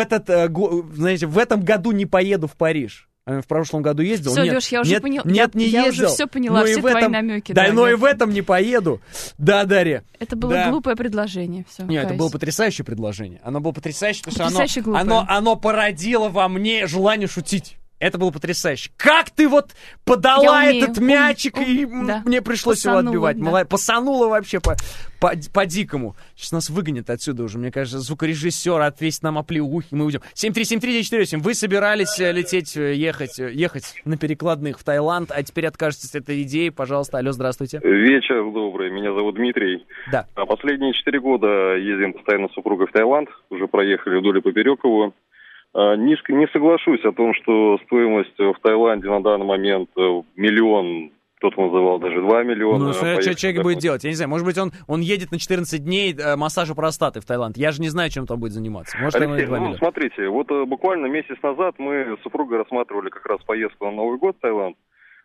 S1: этом году не поеду в Париж. В прошлом году ездил.
S2: Все, Леш, я уже поняла.
S1: Нет, не ездил.
S2: Я уже все поняла, все твои намеки.
S1: Да, но и в этом не поеду. Да, Дарья.
S2: Это было глупое предложение. Все,
S1: нет, это было потрясающее предложение. Оно было потрясающее, потому что оно породило во мне желание шутить. Это было потрясающе. Как ты вот подала этот мячик, и мне пришлось его отбивать. Да. Посанула вообще по-дикому. Сейчас нас выгонят отсюда уже. Мне кажется, звукорежиссер отвесит нам оплеухи, мы уйдем. 7373948. Вы собирались лететь, ехать на перекладных в Таиланд, а теперь откажетесь от этой идеи. Пожалуйста, алло, здравствуйте.
S6: Вечер добрый. Меня зовут Дмитрий.
S1: Да.
S6: Последние 4 года ездим постоянно с супругой в Таиланд. Уже проехали вдоль и поперек его. Не соглашусь о том, что стоимость в Таиланде на данный момент 1 миллион, кто-то называл даже 2 миллиона.
S1: Ну, что человек будет делать? Я не знаю, может быть, он едет на 14 дней массажа простаты в Таиланд. Я же не знаю, чем там будет заниматься. Может,
S6: Алексей, смотрите, вот буквально месяц назад мы с супругой рассматривали как раз поездку на Новый год в Таиланд.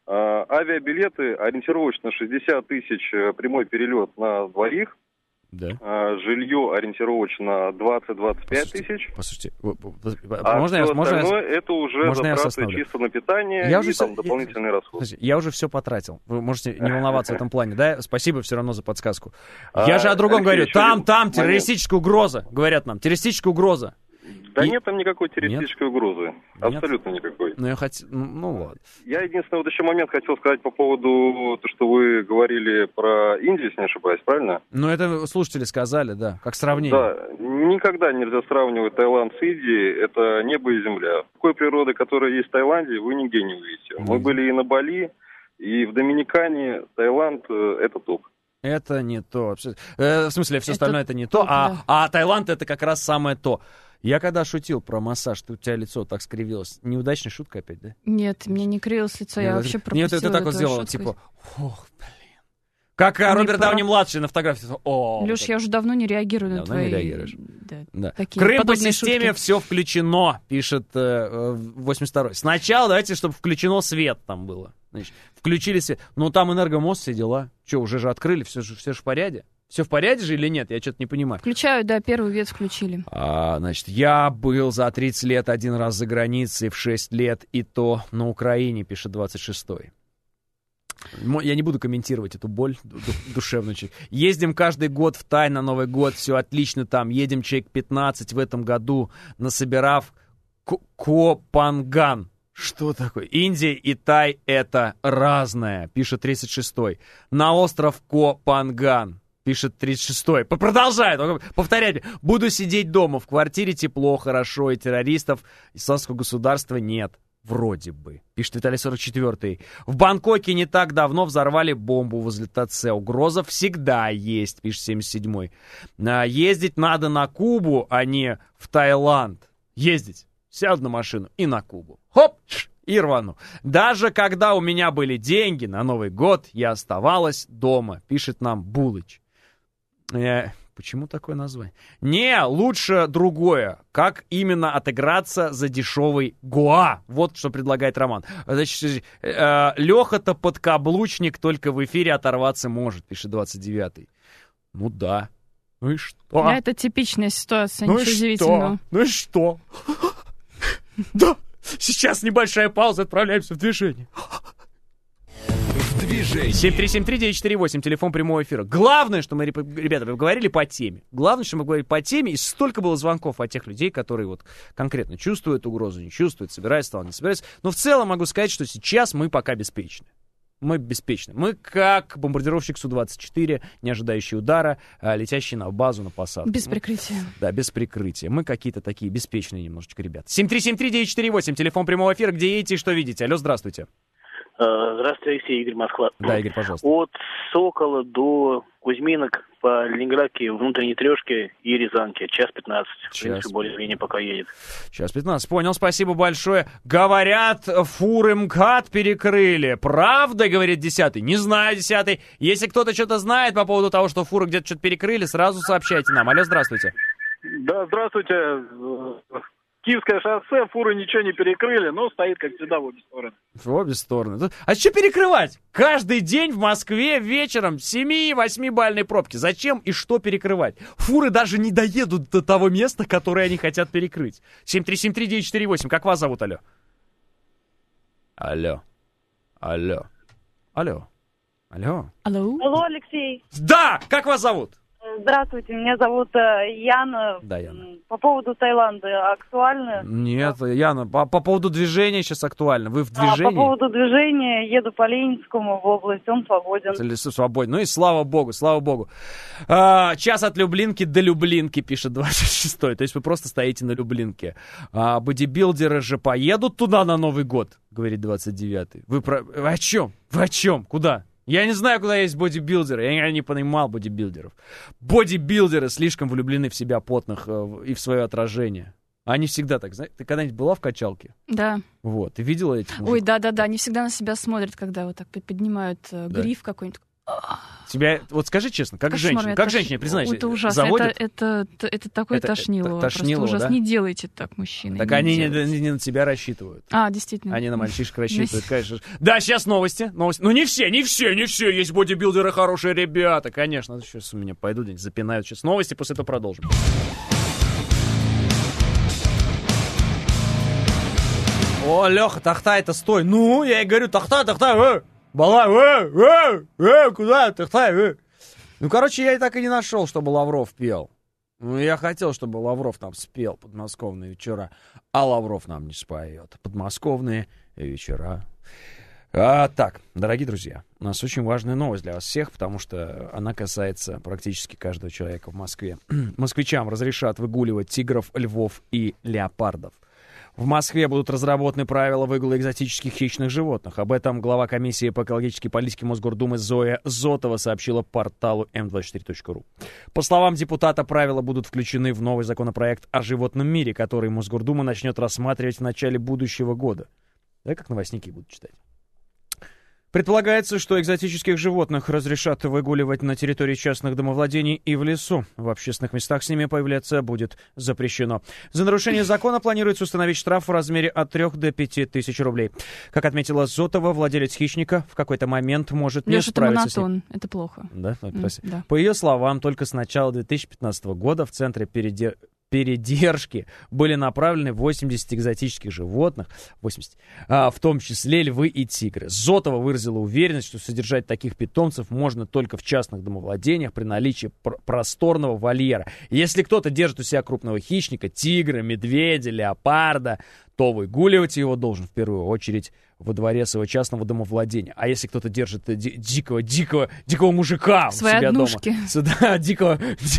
S6: Авиабилеты ориентировочно 60 тысяч прямой перелет на двоих.
S1: Да.
S6: Жилье ориентировочно 20-25 тысяч.
S1: Послушайте,
S6: можно это уже затраты чисто на питание и дополнительные расходы.
S1: Я уже все потратил. Вы можете не волноваться в этом плане, да? Спасибо все равно за подсказку. Я же о другом говорю. Там террористическая угроза, говорят нам. Террористическая угроза.
S6: Да нет там никакой террористической угрозы. Абсолютно никакой.
S1: Вот.
S6: Я единственный еще момент хотел сказать по поводу того, что вы говорили про Индию, если не ошибаюсь, правильно?
S1: Это слушатели сказали, да, как сравнение.
S6: Да, никогда нельзя сравнивать Таиланд с Индией, это небо и земля. Такой природы, которая есть в Таиланде, вы нигде не увидите. Мы были и на Бали, и в Доминикане. Таиланд — это топ.
S1: Это не то. В смысле, все остальное это не то, а Таиланд — это как раз самое то. Я когда шутил про массаж, у тебя лицо так скривилось. Неудачная шутка опять, да?
S2: Нет, мне не кривилось лицо, я вообще пропустила.
S1: Нет, ты так вот сделала, типа, ох, блин. Как Роберт Дауни-младший на фотографии.
S2: Леш, я уже давно не реагирую на твои...
S1: Давно не реагируешь. Да. Крым по системе все включено, пишет 82-й. Сначала давайте, чтобы включено свет там было. Значит, включили свет. Там энергомост, все дела. Что, уже же открыли, все же в порядке? Все в порядке же или нет? Я что-то не понимаю.
S2: Включают, да, первый вет включили.
S1: Значит, я был за 30 лет один раз за границей, в 6 лет, и то на Украине, пишет 26-й. Я не буду комментировать эту боль душевную. Ездим каждый год в Тай на Новый год, все отлично там. Едем человек 15 в этом году, насобирав Копанган. Что такое? Индия и Тай — это разное, пишет 36-й. На остров Копанган. Пишет 36-й. Продолжает. Повторяйте. Буду сидеть дома. В квартире тепло, хорошо. И террористов исламского государства нет. Вроде бы. Пишет Виталий 44-й. В Бангкоке не так давно взорвали бомбу возле ТЦ. Угроза всегда есть. Пишет 77-й. Ездить надо на Кубу, а не в Таиланд. Ездить. Сяду на машину и на Кубу. Хоп! И рвану. Даже когда у меня были деньги на Новый год, я оставалась дома. Пишет нам Булыч. Почему такое название? Не, лучше другое. Как именно отыграться за дешевый Гоа? Вот что предлагает Роман. Значит, Леха-то подкаблучник, только в эфире оторваться может, пишет 29-й. Ну да. Ну и что?
S2: Это типичная ситуация, ничего удивительного.
S1: Ну и что? Да, сейчас небольшая пауза, отправляемся в движение. 7373948, телефон прямого эфира. Главное, что мы, ребята, говорили по теме. Главное, что мы говорили по теме, и столько было звонков от тех людей, которые вот конкретно чувствуют угрозу, не чувствуют, собираются, не собираются. Но в целом могу сказать, что сейчас мы пока беспечны. Мы беспечны. Мы как бомбардировщик Су-24, не ожидающий удара, летящий на базу, на посадку.
S2: Без прикрытия.
S1: Да, без прикрытия. Мы какие-то такие беспечные немножечко ребята. 7373948, телефон прямого эфира. Где едете и что видите? Алло, здравствуйте.
S8: Здравствуйте, Алексей, Игорь, Москва.
S1: Да, Игорь, пожалуйста.
S8: От Сокола до Кузьминок по Ленинградке, внутренней трешке и Рязанке. Час 15. В принципе, более-менее пока едет.
S1: Час 15. Понял, спасибо большое. Говорят, фуры МКАД перекрыли. Правда, говорит 10-й? Не знаю, 10-й. Если кто-то что-то знает по поводу того, что фуры где-то что-то перекрыли, сразу сообщайте нам. Алло, здравствуйте.
S16: Да, здравствуйте. Киевское шоссе, фуры ничего не перекрыли, но стоит, как всегда, в обе стороны.
S1: В обе стороны. А что перекрывать? Каждый день в Москве вечером 7-8-бальные пробки. Зачем и что перекрывать? Фуры даже не доедут до того места, которое они хотят перекрыть. 7373948. Как вас зовут, алло? Алло. Алло. Алло. Алло.
S2: Алло.
S11: Алло, Алексей.
S1: Да! Как вас зовут?
S11: Здравствуйте, меня зовут Яна.
S1: Да, Яна.
S11: По поводу Таиланда актуально?
S1: Нет, Яна, по поводу движения сейчас актуально. Вы в движении?
S11: По поводу движения еду по Ленинскому в область, он свободен.
S1: Свободен. Ну и слава богу, слава богу. Час от Люблинки до Люблинки, пишет 26-й. То есть вы просто стоите на Люблинке. Бодибилдеры же поедут туда на Новый год, говорит 29-й. Вы о чем? Вы о чем? Куда? Я не знаю, куда есть бодибилдеры. Я не понимал бодибилдеров. Бодибилдеры слишком влюблены в себя потных и в свое отражение. Они всегда так, знаешь, ты когда-нибудь была в качалке?
S2: Да.
S1: Вот, ты видела этих мужиков?
S2: Ой, да-да-да, они всегда на себя смотрят, когда вот так поднимают гриф какой-нибудь.
S1: Тебя, вот скажи честно, как женщина, признайся,
S2: это ужасно,
S1: заводит?
S2: Это такое тошнилово, просто ужас. Не делайте так, мужчины.
S1: Так они не на тебя рассчитывают.
S2: Действительно.
S1: Они на мальчишек рассчитывают, конечно. Да, сейчас новости. Ну не все, есть бодибилдеры хорошие ребята, конечно. Сейчас у меня пойдут, запинают. Сейчас новости, после этого продолжим. О, Леха, Тахтай-то стой. Ну, я и говорю, Тахтай, Бала, куда, Тахтай, Ну, короче, я и так и не нашел, чтобы Лавров пел. Ну, я хотел, чтобы Лавров там спел подмосковные вечера, а Лавров нам не споет. Подмосковные вечера. Так, дорогие друзья, у нас очень важная новость для вас всех, потому что она касается практически каждого человека в Москве. Москвичам разрешат выгуливать тигров, львов и леопардов. В Москве будут разработаны правила выгула экзотических хищных животных. Об этом глава комиссии по экологической политике Мосгордумы Зоя Зотова сообщила порталу m24.ru. По словам депутата, правила будут включены в новый законопроект о животном мире, который Мосгордума начнет рассматривать в начале будущего года. Да, как новостники будут читать. Предполагается, что экзотических животных разрешат выгуливать на территории частных домовладений и в лесу. В общественных местах с ними появляться будет запрещено. За нарушение закона планируется установить штраф в размере от 3 до 5 тысяч рублей. Как отметила Зотова, владелец хищника в какой-то момент может не справиться с ним.
S2: Это плохо.
S1: Да?
S2: Да.
S1: По ее словам, только с начала 2015 года в Центре передержки были направлены 80 экзотических животных, 80, в том числе львы и тигры. Зотова выразила уверенность, что содержать таких питомцев можно только в частных домовладениях при наличии просторного вольера. Если кто-то держит у себя крупного хищника, тигра, медведя, леопарда, то выгуливать его должен в первую очередь во дворе своего частного домовладения. А если кто-то держит дикого мужика у себя дома, да, дикого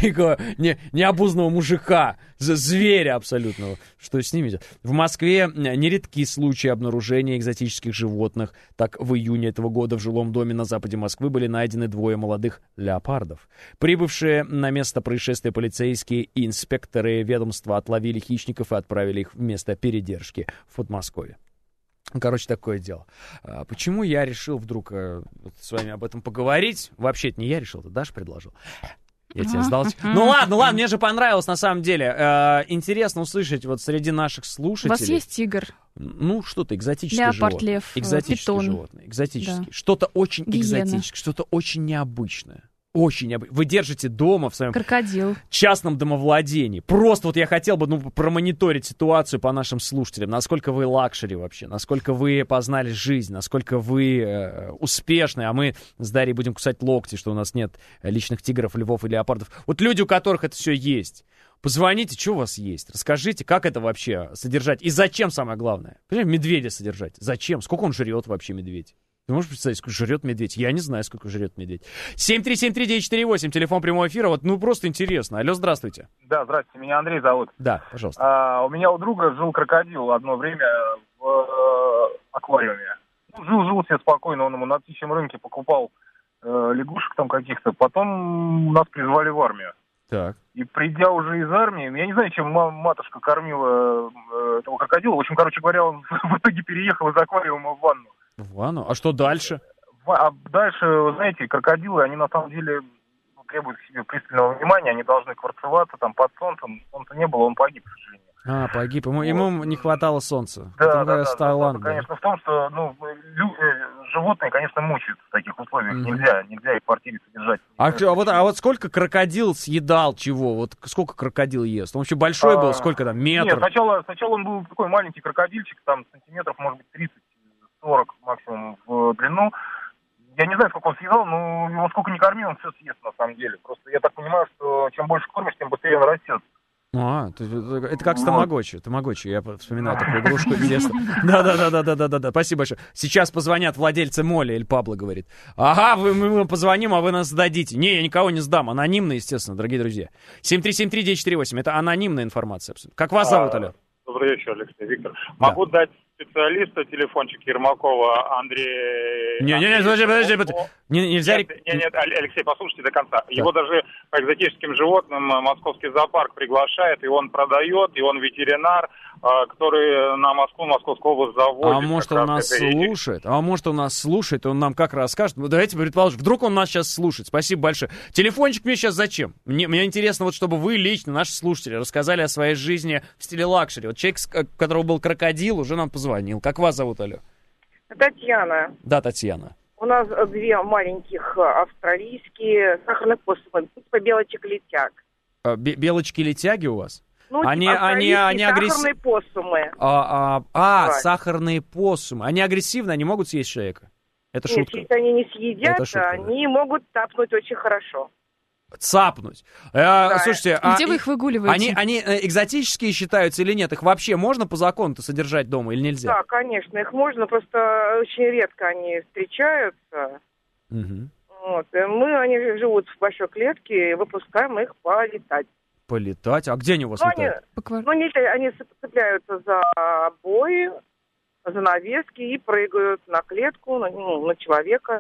S1: необузного мужика, зверя абсолютного, что с ними? В Москве нередки случаи обнаружения экзотических животных. Так, в июне этого года в жилом доме на западе Москвы были найдены 2 молодых леопардов. Прибывшие на место происшествия полицейские и инспекторы ведомства отловили хищников и отправили их в место передержки в Подмосковье. Короче, такое дело. Почему я решил вдруг с вами об этом поговорить? Вообще, это не я решил, это Даша предложил. Я тебе сдал. Ну ладно, мне же понравилось на самом деле. Интересно услышать вот среди наших слушателей.
S2: У вас есть тигр?
S1: Ну, что-то экзотическое
S2: животное.
S1: Леопард,
S2: лев,
S1: экзотическое
S2: питон.
S1: Животное. Экзотическое.
S2: Да.
S1: Что-то очень
S2: Гиена.
S1: Экзотическое, что-то очень необычное. Очень необычно. Вы держите дома в своем частном домовладении. Просто вот я хотел бы промониторить ситуацию по нашим слушателям. Насколько вы лакшери вообще, насколько вы познали жизнь, насколько вы успешны. А мы с Дарьей будем кусать локти, что у нас нет личных тигров, львов и леопардов. Вот люди, у которых это все есть. Позвоните, что у вас есть. Расскажите, как это вообще содержать. И зачем, самое главное. Понимаете, медведя содержать. Зачем? Сколько он жрет вообще, медведь? Ты можешь представить, сколько жрет медведь? Я не знаю, сколько жрет медведь. 7373948, телефон прямого эфира. Вот, просто интересно. Алло, здравствуйте.
S9: Да, здравствуйте, меня Андрей зовут.
S1: Да, пожалуйста.
S9: У меня у друга жил крокодил одно время в аквариуме. Жил себе спокойно, он ему на птичьем рынке покупал лягушек там каких-то. Потом нас призвали в армию.
S1: Так.
S9: И придя уже из армии, я не знаю, чем матушка кормила этого крокодила. В общем, короче говоря, он в итоге переехал из аквариума в ванну.
S1: В ванну? А что дальше?
S9: А дальше, вы знаете, крокодилы, они на самом деле требуют к себе пристального внимания, они должны кварцеваться там под солнцем. Солнца не было, он погиб, к сожалению.
S1: Погиб. Ему не хватало солнца.
S9: Да, конечно, в том, что животные, конечно, мучают в таких условиях. Нельзя их в квартире содержать.
S1: А вот сколько крокодил съедал чего? Вот сколько крокодил ест? Он вообще большой был? Сколько там, метр?
S9: Нет, сначала он был такой маленький крокодильчик, там сантиметров, может быть, 30-40 максимум в длину. Я не знаю, сколько он съедал, но его сколько не корми, он все съест на самом деле. Просто я так понимаю, что чем больше кормишь, тем быстрее он растет.
S1: Это как с Тамагочи. Тамагочи, я вспоминаю такую игрушку детства. Да. Спасибо большое. Сейчас позвонят владельцы Молли, Эль Пабло говорит. Ага, мы позвоним, а вы нас сдадите. Не, я никого не сдам. Анонимно, естественно, дорогие друзья. 7373948. Это анонимная информация. Как вас зовут, алло?
S23: Добрый вечер, Алексей, Виктор. Могу дать
S15: специалиста, телефончик Ермакова Андрей...
S1: Подожди. Нельзя...
S15: Нет, Алексей, послушайте до конца. Да. Его даже по экзотическим животным московский зоопарк приглашает, и он продает, и он ветеринар, который на Москву, Московскую область заводит.
S1: А может, он нас слушает, он нам как расскажет. Ну, давайте предположим, вдруг он нас сейчас слушает. Спасибо большое. Телефончик мне сейчас зачем? Мне интересно, вот чтобы вы лично, наши слушатели, рассказали о своей жизни в стиле лакшери. Вот человек, у которого был крокодил, уже нам позвонил. Как вас зовут, алло?
S10: Татьяна.
S1: Да, Татьяна.
S10: У нас 2 маленьких австралийские сахарных посумы, типа белочек-летяг.
S1: Белочки-летяги у вас?
S10: Ну, они сахарные посумы.
S1: Сахарные посумы. Они агрессивны, они могут съесть человека? Это
S10: Нет,
S1: шутка?
S10: если они не съедят, они могут тапнуть очень хорошо.
S1: Цапнуть.
S10: Да.
S1: Слушайте,
S2: где вы их выгуливаете?
S1: Они экзотические считаются или нет? Их вообще можно по закону-то содержать дома или нельзя?
S10: Да, конечно, их можно, просто очень редко они встречаются.
S1: Угу.
S10: Вот. И они живут в большой клетке, и выпускаем их полетать.
S1: Полетать? А где они у вас летают?
S10: Они цепляются за обои, за навески и прыгают на клетку, на человека.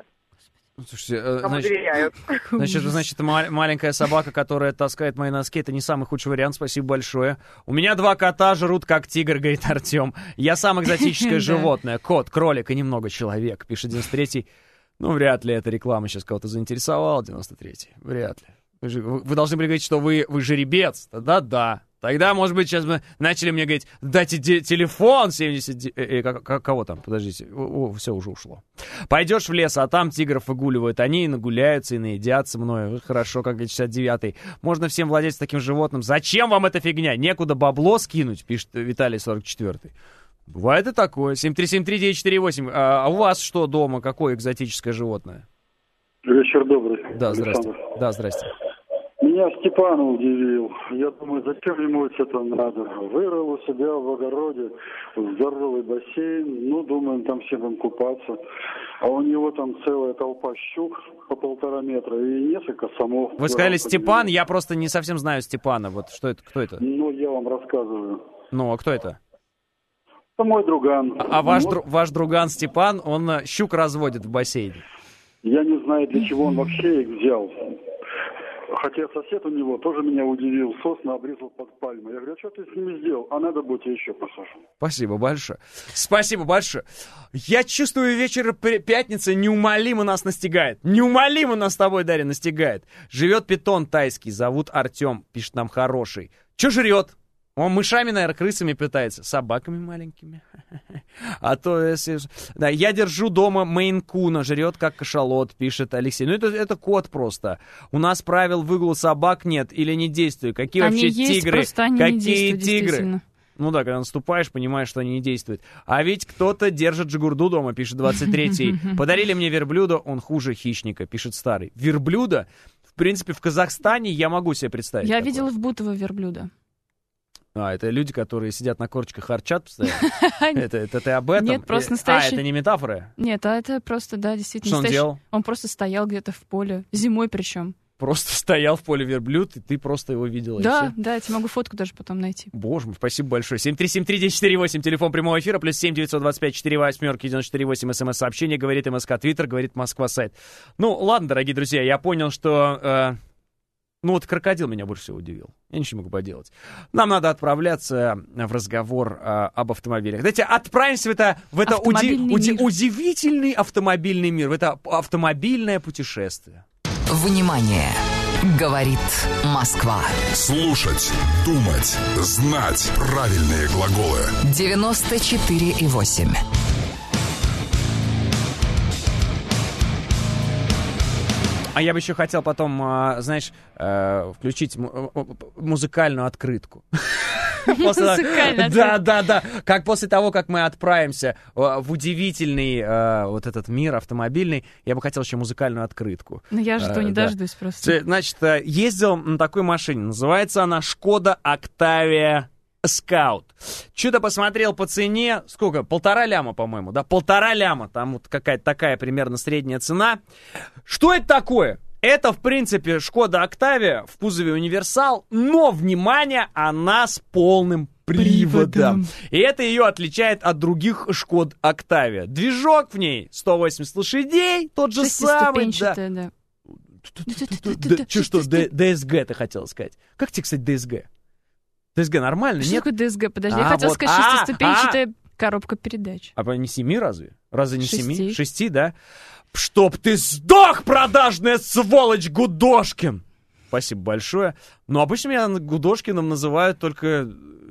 S1: Слушайте, значит, маленькая собака, которая таскает мои носки, это не самый худший вариант, спасибо большое. У меня 2 кота жрут как тигр, говорит Артем. Я самое экзотическое животное. Кот, кролик и немного человек, пишет 93-й. Ну, вряд ли эта реклама сейчас кого-то заинтересовала, 93-й. Вряд ли. Вы должны были говорить, что вы жеребец. Да. Тогда, может быть, сейчас бы начали мне говорить, дайте телефон 70... Кого там? Подождите. Все уже ушло. Пойдешь в лес, а там тигров выгуливают. Они и нагуляются, и наедятся мною. Хорошо, как 69-й. Можно всем владеть таким животным. Зачем вам эта фигня? Некуда бабло скинуть, пишет Виталий 44-й. Бывает и такое. 7373948. А у вас что дома? Какое экзотическое животное?
S12: Вечер добрый.
S1: Да, здрасте. Да, здрасте.
S12: Меня Степан удивил. Я думаю, зачем ему это надо? Вырыл у себя в огороде здоровый бассейн. Ну, думаем, там все будем купаться. А у него там целая толпа щук по 1,5 метра и несколько самов.
S1: Вы сказали Степан? Я просто не совсем знаю Степана. Вот что это? Кто это?
S12: Ну, я вам рассказываю.
S1: Ну, а кто это?
S12: Это мой друган.
S1: А ваш друган Степан, он щук разводит в бассейне?
S12: Я не знаю, для чего он вообще их взял. Хотя сосед у него тоже меня удивил. Сосны обрезал под пальмой. Я говорю, а что ты с ними сделал? А надо будет, я еще посажу.
S1: Спасибо большое. Спасибо большое. Я чувствую, вечер пятницы неумолимо нас настигает. Неумолимо нас с тобой, Дарья, настигает. Живет питон тайский, зовут Артем, пишет нам хороший. Че жрет? Он мышами, наверное, крысами питается. Собаками маленькими. А то, если... Да, я держу дома мейн-куна, жрет как кашалот, пишет Алексей. Ну, это кот просто. У нас правил выгула собак нет или не действуют. Какие
S2: они
S1: вообще
S2: есть,
S1: тигры?
S2: Какие
S1: тигры? Ну да, когда наступаешь, понимаешь, что они не действуют. А ведь кто-то держит жигурду дома, пишет 23-й. Подарили мне верблюда, он хуже хищника, пишет старый. Верблюда? В принципе, в Казахстане я могу себе представить.
S2: Я видела в Бутово верблюда.
S1: Это люди, которые сидят на корточках, харчат постоянно? Это ты об этом?
S2: Нет, просто настоящий...
S1: это не метафора?
S2: Нет, это просто, да, действительно.
S1: Что он делал?
S2: Он просто стоял где-то в поле, зимой причем.
S1: Просто стоял в поле верблюд, и ты просто его видела.
S2: Да, я тебе могу фотку даже потом найти.
S1: Боже мой, спасибо большое. 7373948, телефон прямого эфира, плюс 7-925-48-94-8, смс-сообщение, говорит МСК Твиттер, говорит Москва сайт. Ну, ладно, дорогие друзья, я понял, что... крокодил меня больше всего удивил. Я ничего не могу поделать. Нам надо отправляться в разговор об автомобилях. Давайте отправимся в это удивительный автомобильный мир, в это автомобильное путешествие.
S13: Внимание! Говорит Москва.
S7: Слушать, думать, знать правильные глаголы.
S13: 94,8.
S1: А я бы еще хотел потом, знаешь, включить музыкальную открытку. Да. Как после того, как мы отправимся в удивительный вот этот мир автомобильный, я бы хотел еще музыкальную открытку.
S2: Ну, я жду, не дождусь просто.
S1: Значит, ездил на такой машине. Называется она Шкода Октавия Скаут. Что-то посмотрел по цене. Сколько? 1,5 ляма, по-моему, да? 1,5 ляма. Там вот какая-то такая примерно средняя цена. Что это такое? Это, в принципе, Шкода Октавия в кузове универсал, но, внимание, она с полным приводом. И это ее отличает от других Шкод Октавия. Движок в ней 180 лошадей, тот же самый.
S2: Да.
S1: Что, ДСГ ты хотела сказать? Как тебе, кстати, ДСГ? ДСГ нормально,
S2: нет?
S1: Что
S2: такое ДСГ? Подожди, я хотела сказать шестиступенчатая коробка передач.
S1: А не 7 разве? Разве не 7?
S2: 6,
S1: 6, да? Чтоб ты сдох, продажная сволочь, Гудошкин! Спасибо большое. Но обычно меня Гудошкиным называют только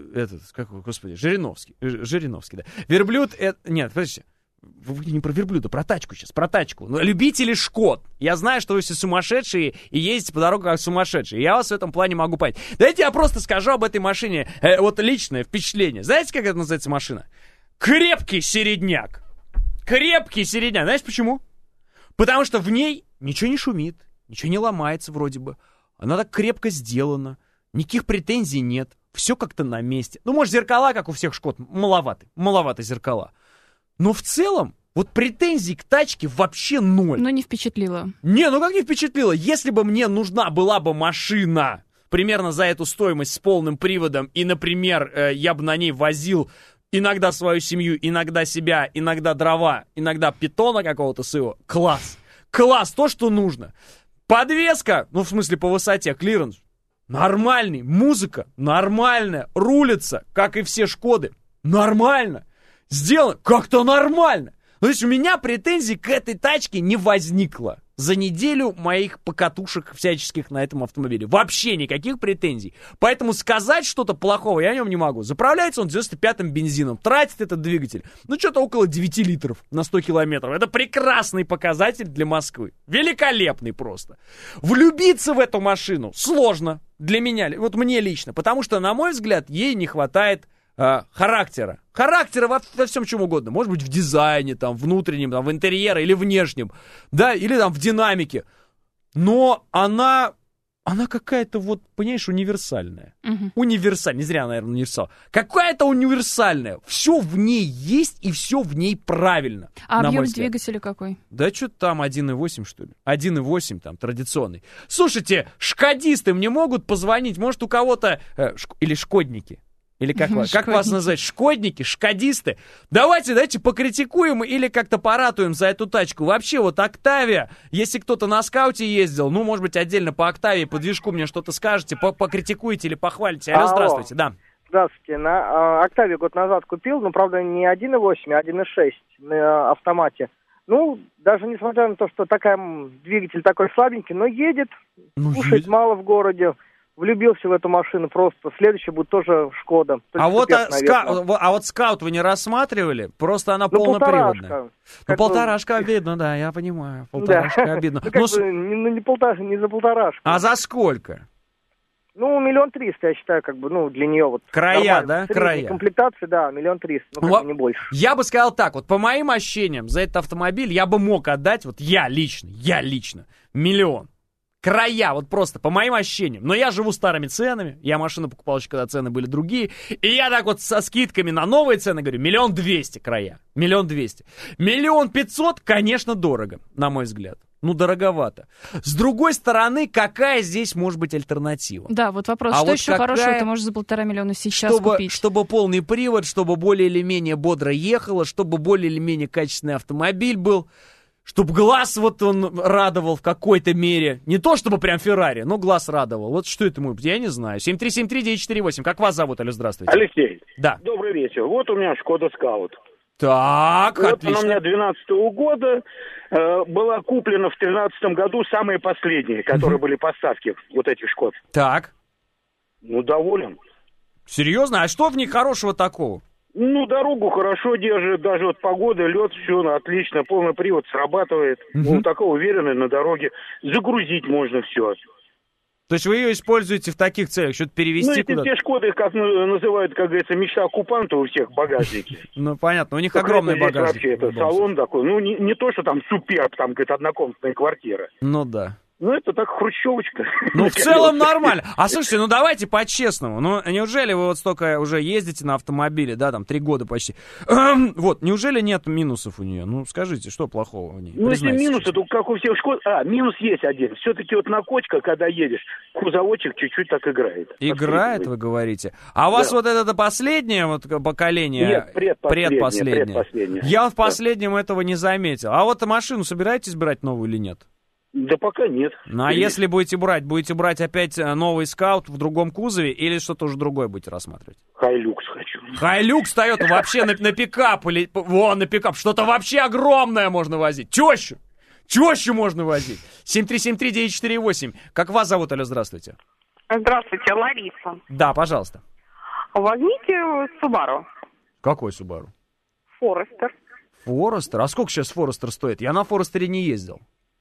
S1: Жириновский. Жириновский, да. Верблюд, нет, подождите. Вы не про верблюда, про тачку сейчас, про тачку. Но любители Шкод. Я знаю, что вы все сумасшедшие и ездите по дорогам как сумасшедшие. Я вас в этом плане могу понять. Давайте я просто скажу об этой машине. Вот личное впечатление. Знаете, как это называется машина? Крепкий середняк. Крепкий середняк. Знаешь почему? Потому что в ней ничего не шумит, ничего не ломается вроде бы. Она так крепко сделана. Никаких претензий нет. Все как-то на месте. Ну, может, зеркала, как у всех Шкод, маловато зеркала. Но в целом, вот претензий к тачке вообще ноль.
S2: Но не впечатлило.
S1: Не, ну как не впечатлило? Если бы мне нужна была бы машина примерно за эту стоимость с полным приводом, и, например, я бы на ней возил иногда свою семью, иногда себя, иногда дрова, иногда питона какого-то своего, класс. Класс, то, что нужно. Подвеска, ну в смысле по высоте, клиренс, нормальный. Музыка нормальная. Рулится, как и все Шкоды, нормально. Сделано как-то нормально. То есть у меня претензий к этой тачке не возникло за неделю моих покатушек всяческих на этом автомобиле. Вообще никаких претензий. Поэтому сказать что-то плохого я о нем не могу. Заправляется он 95-м бензином. Тратит этот двигатель, ну, что-то около 9 литров на 100 километров. Это прекрасный показатель для Москвы. Великолепный просто. Влюбиться в эту машину сложно для меня, вот мне лично. Потому что, на мой взгляд, ей не хватает характера. Характера во всем чем угодно. Может быть, в дизайне, там, внутреннем, там, в интерьере или внешнем. Да, или там в динамике. Но она какая-то вот, понимаешь, универсальная. Универсальная. Не зря, наверное, универсал. Какая-то универсальная. Все в ней есть и все в ней правильно.
S2: А объем двигателя какой?
S1: Да что-то там 1.8, что ли. 1.8 там, традиционный. Слушайте, шкодисты мне могут позвонить. Может, у кого-то... или шкодники. Или как вас называть? Шкодники, шкодисты. Давайте покритикуем или как-то поратуем за эту тачку. Вообще, вот Октавия, если кто-то на скауте ездил, ну, может быть, отдельно по Октавии, по движку мне что-то скажете, покритикуете или похвалите. Алло, здравствуйте, да.
S14: Здравствуйте. На Октавию год назад купил, но, правда, не 1.8, а 1.6 на автомате. Ну, даже несмотря на то, что двигатель такой слабенький, но едет, кушать мало в городе. Влюбился в эту машину просто. Следующая будет тоже Шкода.
S1: А вот Скаут вы не рассматривали? Просто она полноприводная. Ну, полторашка обидно, да, я понимаю. Полторашка обидно.
S14: Не за полторашку.
S1: А за сколько?
S14: Ну, 1 300 000, я считаю, для нее вот.
S1: Края, да? Края.
S14: Комплектации, да, 1 300 000, не больше.
S1: Я бы сказал так, вот по моим ощущениям, за этот автомобиль я бы мог отдать, вот я лично, 1 миллион. Края, вот просто, по моим ощущениям. Но я живу старыми ценами, я машину покупал еще, когда цены были другие, и я так вот со скидками на новые цены говорю, 1 200 000 края, 1 200 000. 1 500 000, конечно, дорого, на мой взгляд. Ну, дороговато. С другой стороны, какая здесь может быть альтернатива?
S2: Да, вот вопрос, что вот еще хорошего ты можешь за 1,5 миллиона сейчас купить?
S1: Чтобы полный привод, чтобы более или менее бодро ехало, чтобы более или менее качественный автомобиль был. Чтобы глаз вот он радовал в какой-то мере. Не то, чтобы прям Феррари, но глаз радовал. Вот что это может быть, я не знаю. 7373948. Как вас зовут, Алло, здравствуйте.
S17: Алексей.
S1: Да.
S17: Добрый вечер. Вот у меня Шкода Скаут.
S1: Так,
S17: вот
S1: отлично.
S17: Она у меня 12-го года. Была куплена в 13-м году, самые последние, которые были поставки вот этих Шкод.
S1: Так.
S17: Ну, доволен.
S1: Серьезно? А что в них хорошего такого?
S17: Ну, дорогу хорошо держит, даже вот погода, лед, все отлично, полный привод срабатывает. Ну, такой уверенный на дороге. Загрузить можно все.
S1: То есть вы ее используете в таких целях, что-то перевезти куда-то?
S17: Ну, это те Шкоды, как называют, как говорится, мечта оккупанта у всех, багажники.
S1: Ну, понятно, у них огромный багажник.
S17: Вообще, это салон такой, ну, не то, что там суперб, там, говорит, однокомнатная квартира.
S1: Ну, да.
S17: Ну, это так хрущевочка.
S1: Ну, в целом нормально. А слушайте, ну давайте по-честному. Ну, неужели вы вот столько уже ездите на автомобиле, да, там 3 года почти. Вот, неужели нет минусов у нее? Ну, скажите, что плохого у нее?
S17: Ну, если минусы, то как у всех школ... минус есть один. Все-таки вот на кочках, когда едешь, кузовочек чуть-чуть так играет.
S1: Играет, вы говорите? А у вас вот это последнее вот поколение?
S17: Нет, предпоследнее.
S1: Я в последнем этого не заметил. А вот машину собираетесь брать новую или нет?
S17: Да пока нет.
S1: Ну, а если будете брать опять новый Скаут в другом кузове или что-то уже другое будете рассматривать?
S17: Хайлюкс хочу.
S1: Хайлюкс Тойота вообще на пикап или... Вон, на пикап. Что-то вообще огромное можно возить. Тещу можно возить. 7373948. Как вас зовут, алло, здравствуйте.
S10: Здравствуйте, Лариса.
S1: Да, пожалуйста.
S10: Возьмите Subaru.
S1: Какой Subaru?
S10: Форестер.
S1: А сколько сейчас Форестер стоит? Я на Форестере не ездил.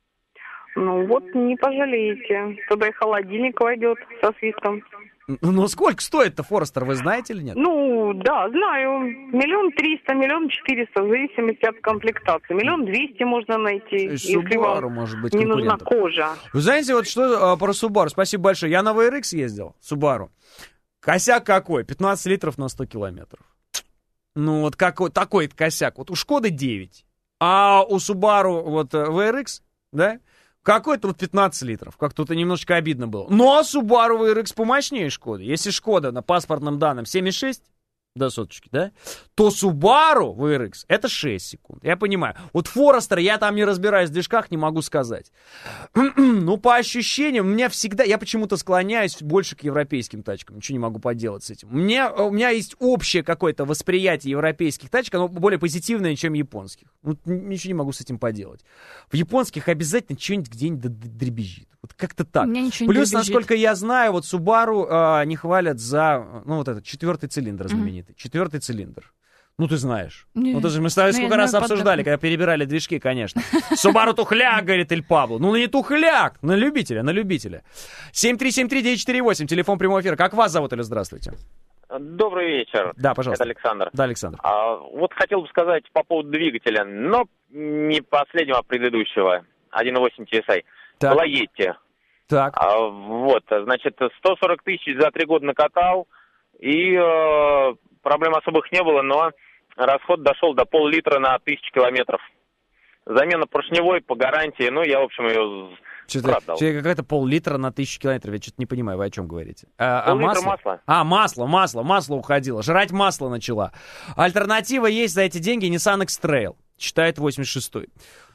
S10: Ну вот, не пожалеете. Туда и холодильник войдет со свистом.
S1: Ну сколько стоит-то Форестер, вы знаете или нет?
S10: Ну, да, знаю. 1 300 000, 1 400 000, в зависимости от комплектации. 1 200 000 можно найти, если вам
S1: может быть,
S10: не нужна кожа.
S1: Вы знаете, вот что про Subaru? Спасибо большое. Я на VRX ездил, Subaru. Косяк какой? 15 литров на 100 километров. Ну вот такой косяк. Вот у Шкоды 9, а у Subaru вот VRX, да? Какой-то вот 15 литров. Как-то это немножечко обидно было. Но Subaru VRX помощнее Шкоды. Если Шкода на паспортном данном 7,6 до соточки, да, то Subaru VRX это 6 секунд. Я понимаю. Вот Forester, я там не разбираюсь в движках, не могу сказать. Ну, по ощущениям, у меня всегда... Я почему-то склоняюсь больше к европейским тачкам. Ничего не могу поделать с этим. У меня есть общее какое-то восприятие европейских тачек, оно более позитивное, чем японских. Вот ничего не могу с этим поделать. В японских обязательно что-нибудь где-нибудь дребезжит. Вот как-то так. Плюс, насколько я знаю, вот Subaru не хвалят за, ну, вот этот 4-й цилиндр знаменитый. 4-й цилиндр. Ну, ты знаешь. Ну, ты же мы с тобой сколько раз обсуждали, когда перебирали движки, конечно. Subaru тухляк, говорит Эль Пабло. Ну, не тухляк, на любителя. 7373948, телефон прямого эфира. Как вас зовут, или здравствуйте?
S23: Добрый вечер.
S1: Да, пожалуйста.
S23: Это Александр.
S1: Да, Александр.
S23: Вот хотел бы сказать по поводу двигателя, но не последнего, а предыдущего. 1.8 TSI. Была Yeti.
S1: Так.
S23: Вот, значит, 140 000 за 3 года накатал, и проблем особых не было, но расход дошел до пол-литра на 1000 километров. Замена поршневой по гарантии, ну, я, в общем, ее продал.
S1: Какая-то пол-литра на 1000 километров, я что-то не понимаю, вы о чем говорите.
S23: Пол-литра масла.
S1: Масло уходило, жрать масло начала. Альтернатива есть за эти деньги Nissan X-Trail, считает 86-й.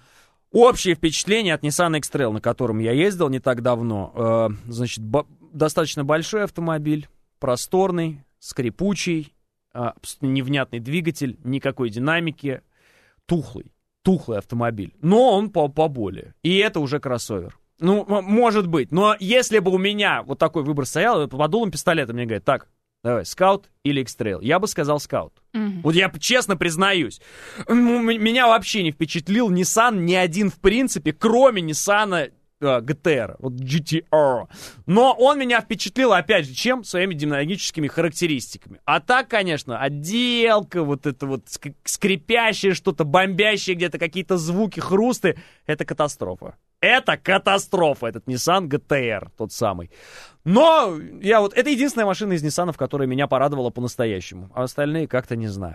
S1: Общее впечатление от Nissan X-Trail, на котором я ездил не так давно, значит, достаточно большой автомобиль, просторный, скрипучий, невнятный двигатель, никакой динамики, тухлый автомобиль, но он поболее, и это уже кроссовер. Ну, может быть, но если бы у меня вот такой выбор стоял, под дулом пистолета мне говорят, так, давай, Scout или X-Trail, я бы сказал Scout. Вот я честно признаюсь, меня вообще не впечатлил Nissan ни один в принципе, кроме Nissan GTR, вот GTR. Но он меня впечатлил, опять же, чем? Своими динамическими характеристиками. А так, конечно, отделка, вот это вот скрипящее что-то, бомбящее где-то, какие-то звуки, хрусты, это катастрофа. Это катастрофа, этот Nissan GTR, тот самый. Но это единственная машина из Ниссанов, которая меня порадовала по-настоящему. А остальные как-то не знаю.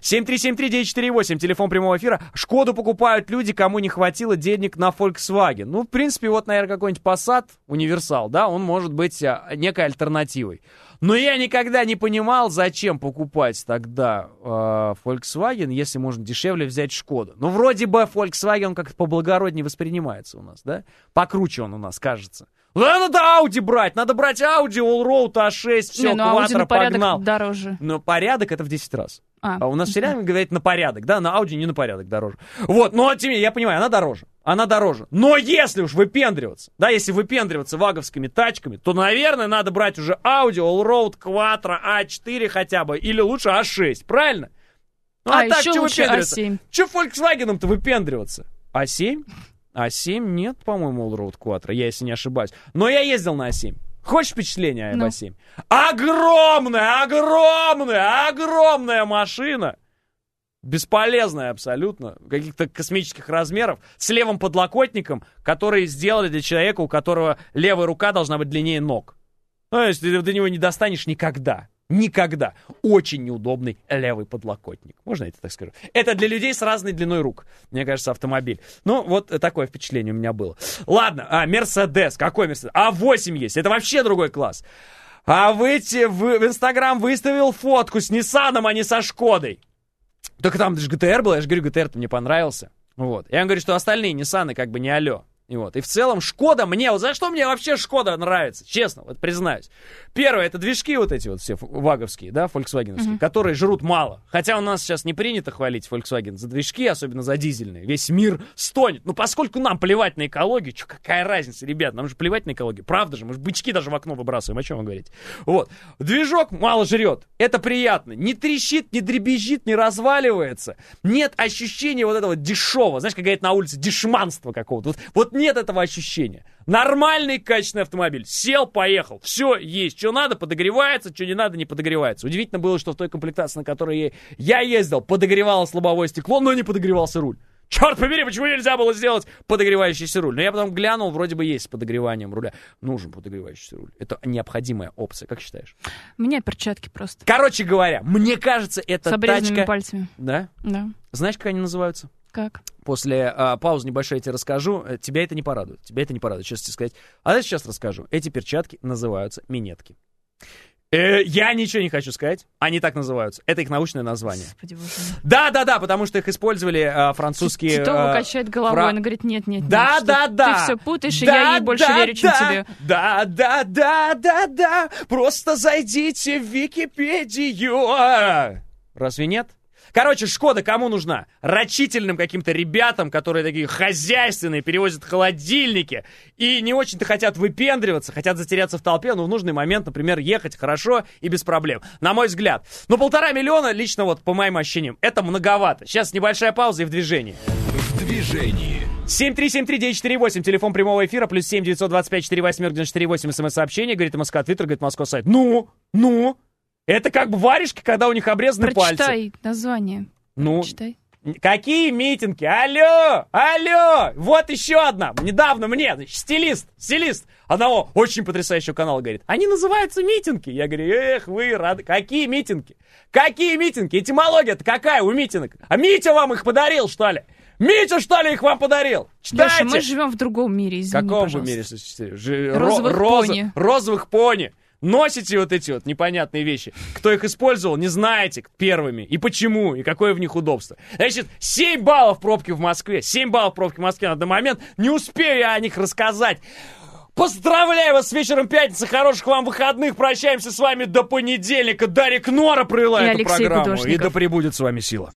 S1: 7373948, телефон прямого эфира. Шкоду покупают люди, кому не хватило денег на Volkswagen. Ну, в принципе, вот, наверное, какой-нибудь Passat, универсал, да, он может быть некой альтернативой. Но я никогда не понимал, зачем покупать тогда Volkswagen, если можно дешевле взять Шкоду. Ну, вроде бы Volkswagen он как-то поблагороднее воспринимается у нас, да? Покруче он у нас, кажется. Надо Audi брать, надо брать Audi, Allroad, A6, все, Quattro, погнал.
S2: Дороже.
S1: Но порядок это в 10 раз. А у нас все время говорят на порядок, да, на Audi не на порядок дороже. Вот, но тем не менее, я понимаю, она дороже. Но если уж выпендриваться, да, если выпендриваться ваговскими тачками, то, наверное, надо брать уже Audi, Allroad, Quattro, A4 хотя бы, или лучше A6, правильно? Ну, а так, что выпендриваться? A7. Че Volkswagen-то выпендриваться? A7? А7 нет, по-моему, Allroad Quattro, я если не ошибаюсь. Но я ездил на А7. Хочешь впечатление об А7? Огромная машина! бесполезная абсолютно, каких-то космических размеров, с левым подлокотником, который сделали для человека, у которого левая рука должна быть длиннее ног. То есть ты до него не достанешь никогда. Никогда. Очень неудобный левый подлокотник. Можно я это так скажу? Это для людей с разной длиной рук. Мне кажется, автомобиль. Ну, вот такое впечатление у меня было. Ладно, Мерседес. Какой Мерседес? А8 есть. Это вообще другой класс. А в Инстаграм выставил фотку с Ниссаном, а не со Шкодой. Только там же ГТР был. Я же говорю, ГТР-то мне понравился. Вот. Я вам говорю, что остальные Ниссаны как бы не алё. И вот. И в целом Шкода мне... Вот за что мне вообще Шкода нравится? Честно, вот признаюсь. Первое, это движки вот эти вот все ваговские, да, фольксвагеновские, которые жрут мало. Хотя у нас сейчас не принято хвалить Volkswagen за движки, особенно за дизельные. Весь мир стонет. Ну, поскольку нам плевать на экологию, какая разница, ребят, нам же плевать на экологию. Правда же, мы же бычки даже в окно выбрасываем, о чем вы говорите. Вот. Движок мало жрет. Это приятно. Не трещит, не дребезжит, не разваливается. Нет ощущения вот этого дешевого. Знаешь, как говорят на улице, дешманства какого-то. Вот нет этого ощущения. Нормальный, качественный автомобиль. Сел, поехал. Все есть. Что надо, подогревается. Что не надо, не подогревается. Удивительно было, что в той комплектации, на которой я ездил, подогревалось лобовое стекло, но не подогревался руль. Черт побери, почему нельзя было сделать подогревающийся руль? Но я потом глянул, вроде бы есть с подогреванием руля. Нужен подогревающийся руль. Это необходимая опция. Как считаешь?
S2: У меня перчатки просто.
S1: Короче говоря, мне кажется, это
S2: с обрезанными
S1: тачка...
S2: пальцами.
S1: Да?
S2: Да.
S1: Знаешь, как они называются?
S2: Как?
S1: После паузы небольшой я тебе расскажу. Тебя это не порадует. Тебя это не порадует, честно тебе сказать. А я сейчас расскажу. Эти перчатки называются минетки. Я ничего не хочу сказать. Они так называются. Это их научное название.
S2: Господи, боже мой.
S1: Да, потому что их использовали французские...
S2: Титова качает головой, она говорит, нет.
S1: Да.
S2: Ты все путаешь, и я ей больше верю, чем тебе.
S1: Да. Просто зайдите в Википедию. Разве нет? Короче, Шкода кому нужна? Рачительным каким-то ребятам, которые такие хозяйственные, перевозят холодильники и не очень-то хотят выпендриваться, хотят затеряться в толпе, но в нужный момент, например, ехать хорошо и без проблем. На мой взгляд. Но 1,5 миллиона, лично вот по моим ощущениям, это многовато. Сейчас небольшая пауза и в движении.
S7: В движении.
S1: 7373948, телефон прямого эфира, плюс 7 925 48 98, смс-сообщение, говорит МСК, Твиттер, говорит Москва сайт. Ну? Это как бы варежки, когда у них обрезаны пальцы.
S2: Прочитай название. Прочитай.
S1: Какие митинги? Алло! Вот еще одна. Недавно мне, значит, стилист одного очень потрясающего канала говорит, они называются митинги. Я говорю, вы рады. Какие митинги? Этимология-то какая у митинг? А Митя вам их подарил, что ли? Митя, что ли, их вам подарил? Читайте.
S2: Леша, мы живем в другом мире, извини,
S1: каком
S2: пожалуйста.
S1: Мире?
S2: Розовых
S1: пони. Носите вот эти вот непонятные вещи. Кто их использовал, не знаете первыми. И почему, и какое в них удобство. Значит, 7 баллов пробки в Москве. 7 баллов пробки в Москве на данный момент. Не успею я о них рассказать. Поздравляю вас с вечером пятницы. Хороших вам выходных. Прощаемся с вами до понедельника. Дарья Кнора провела эту программу. И да пребудет с вами сила.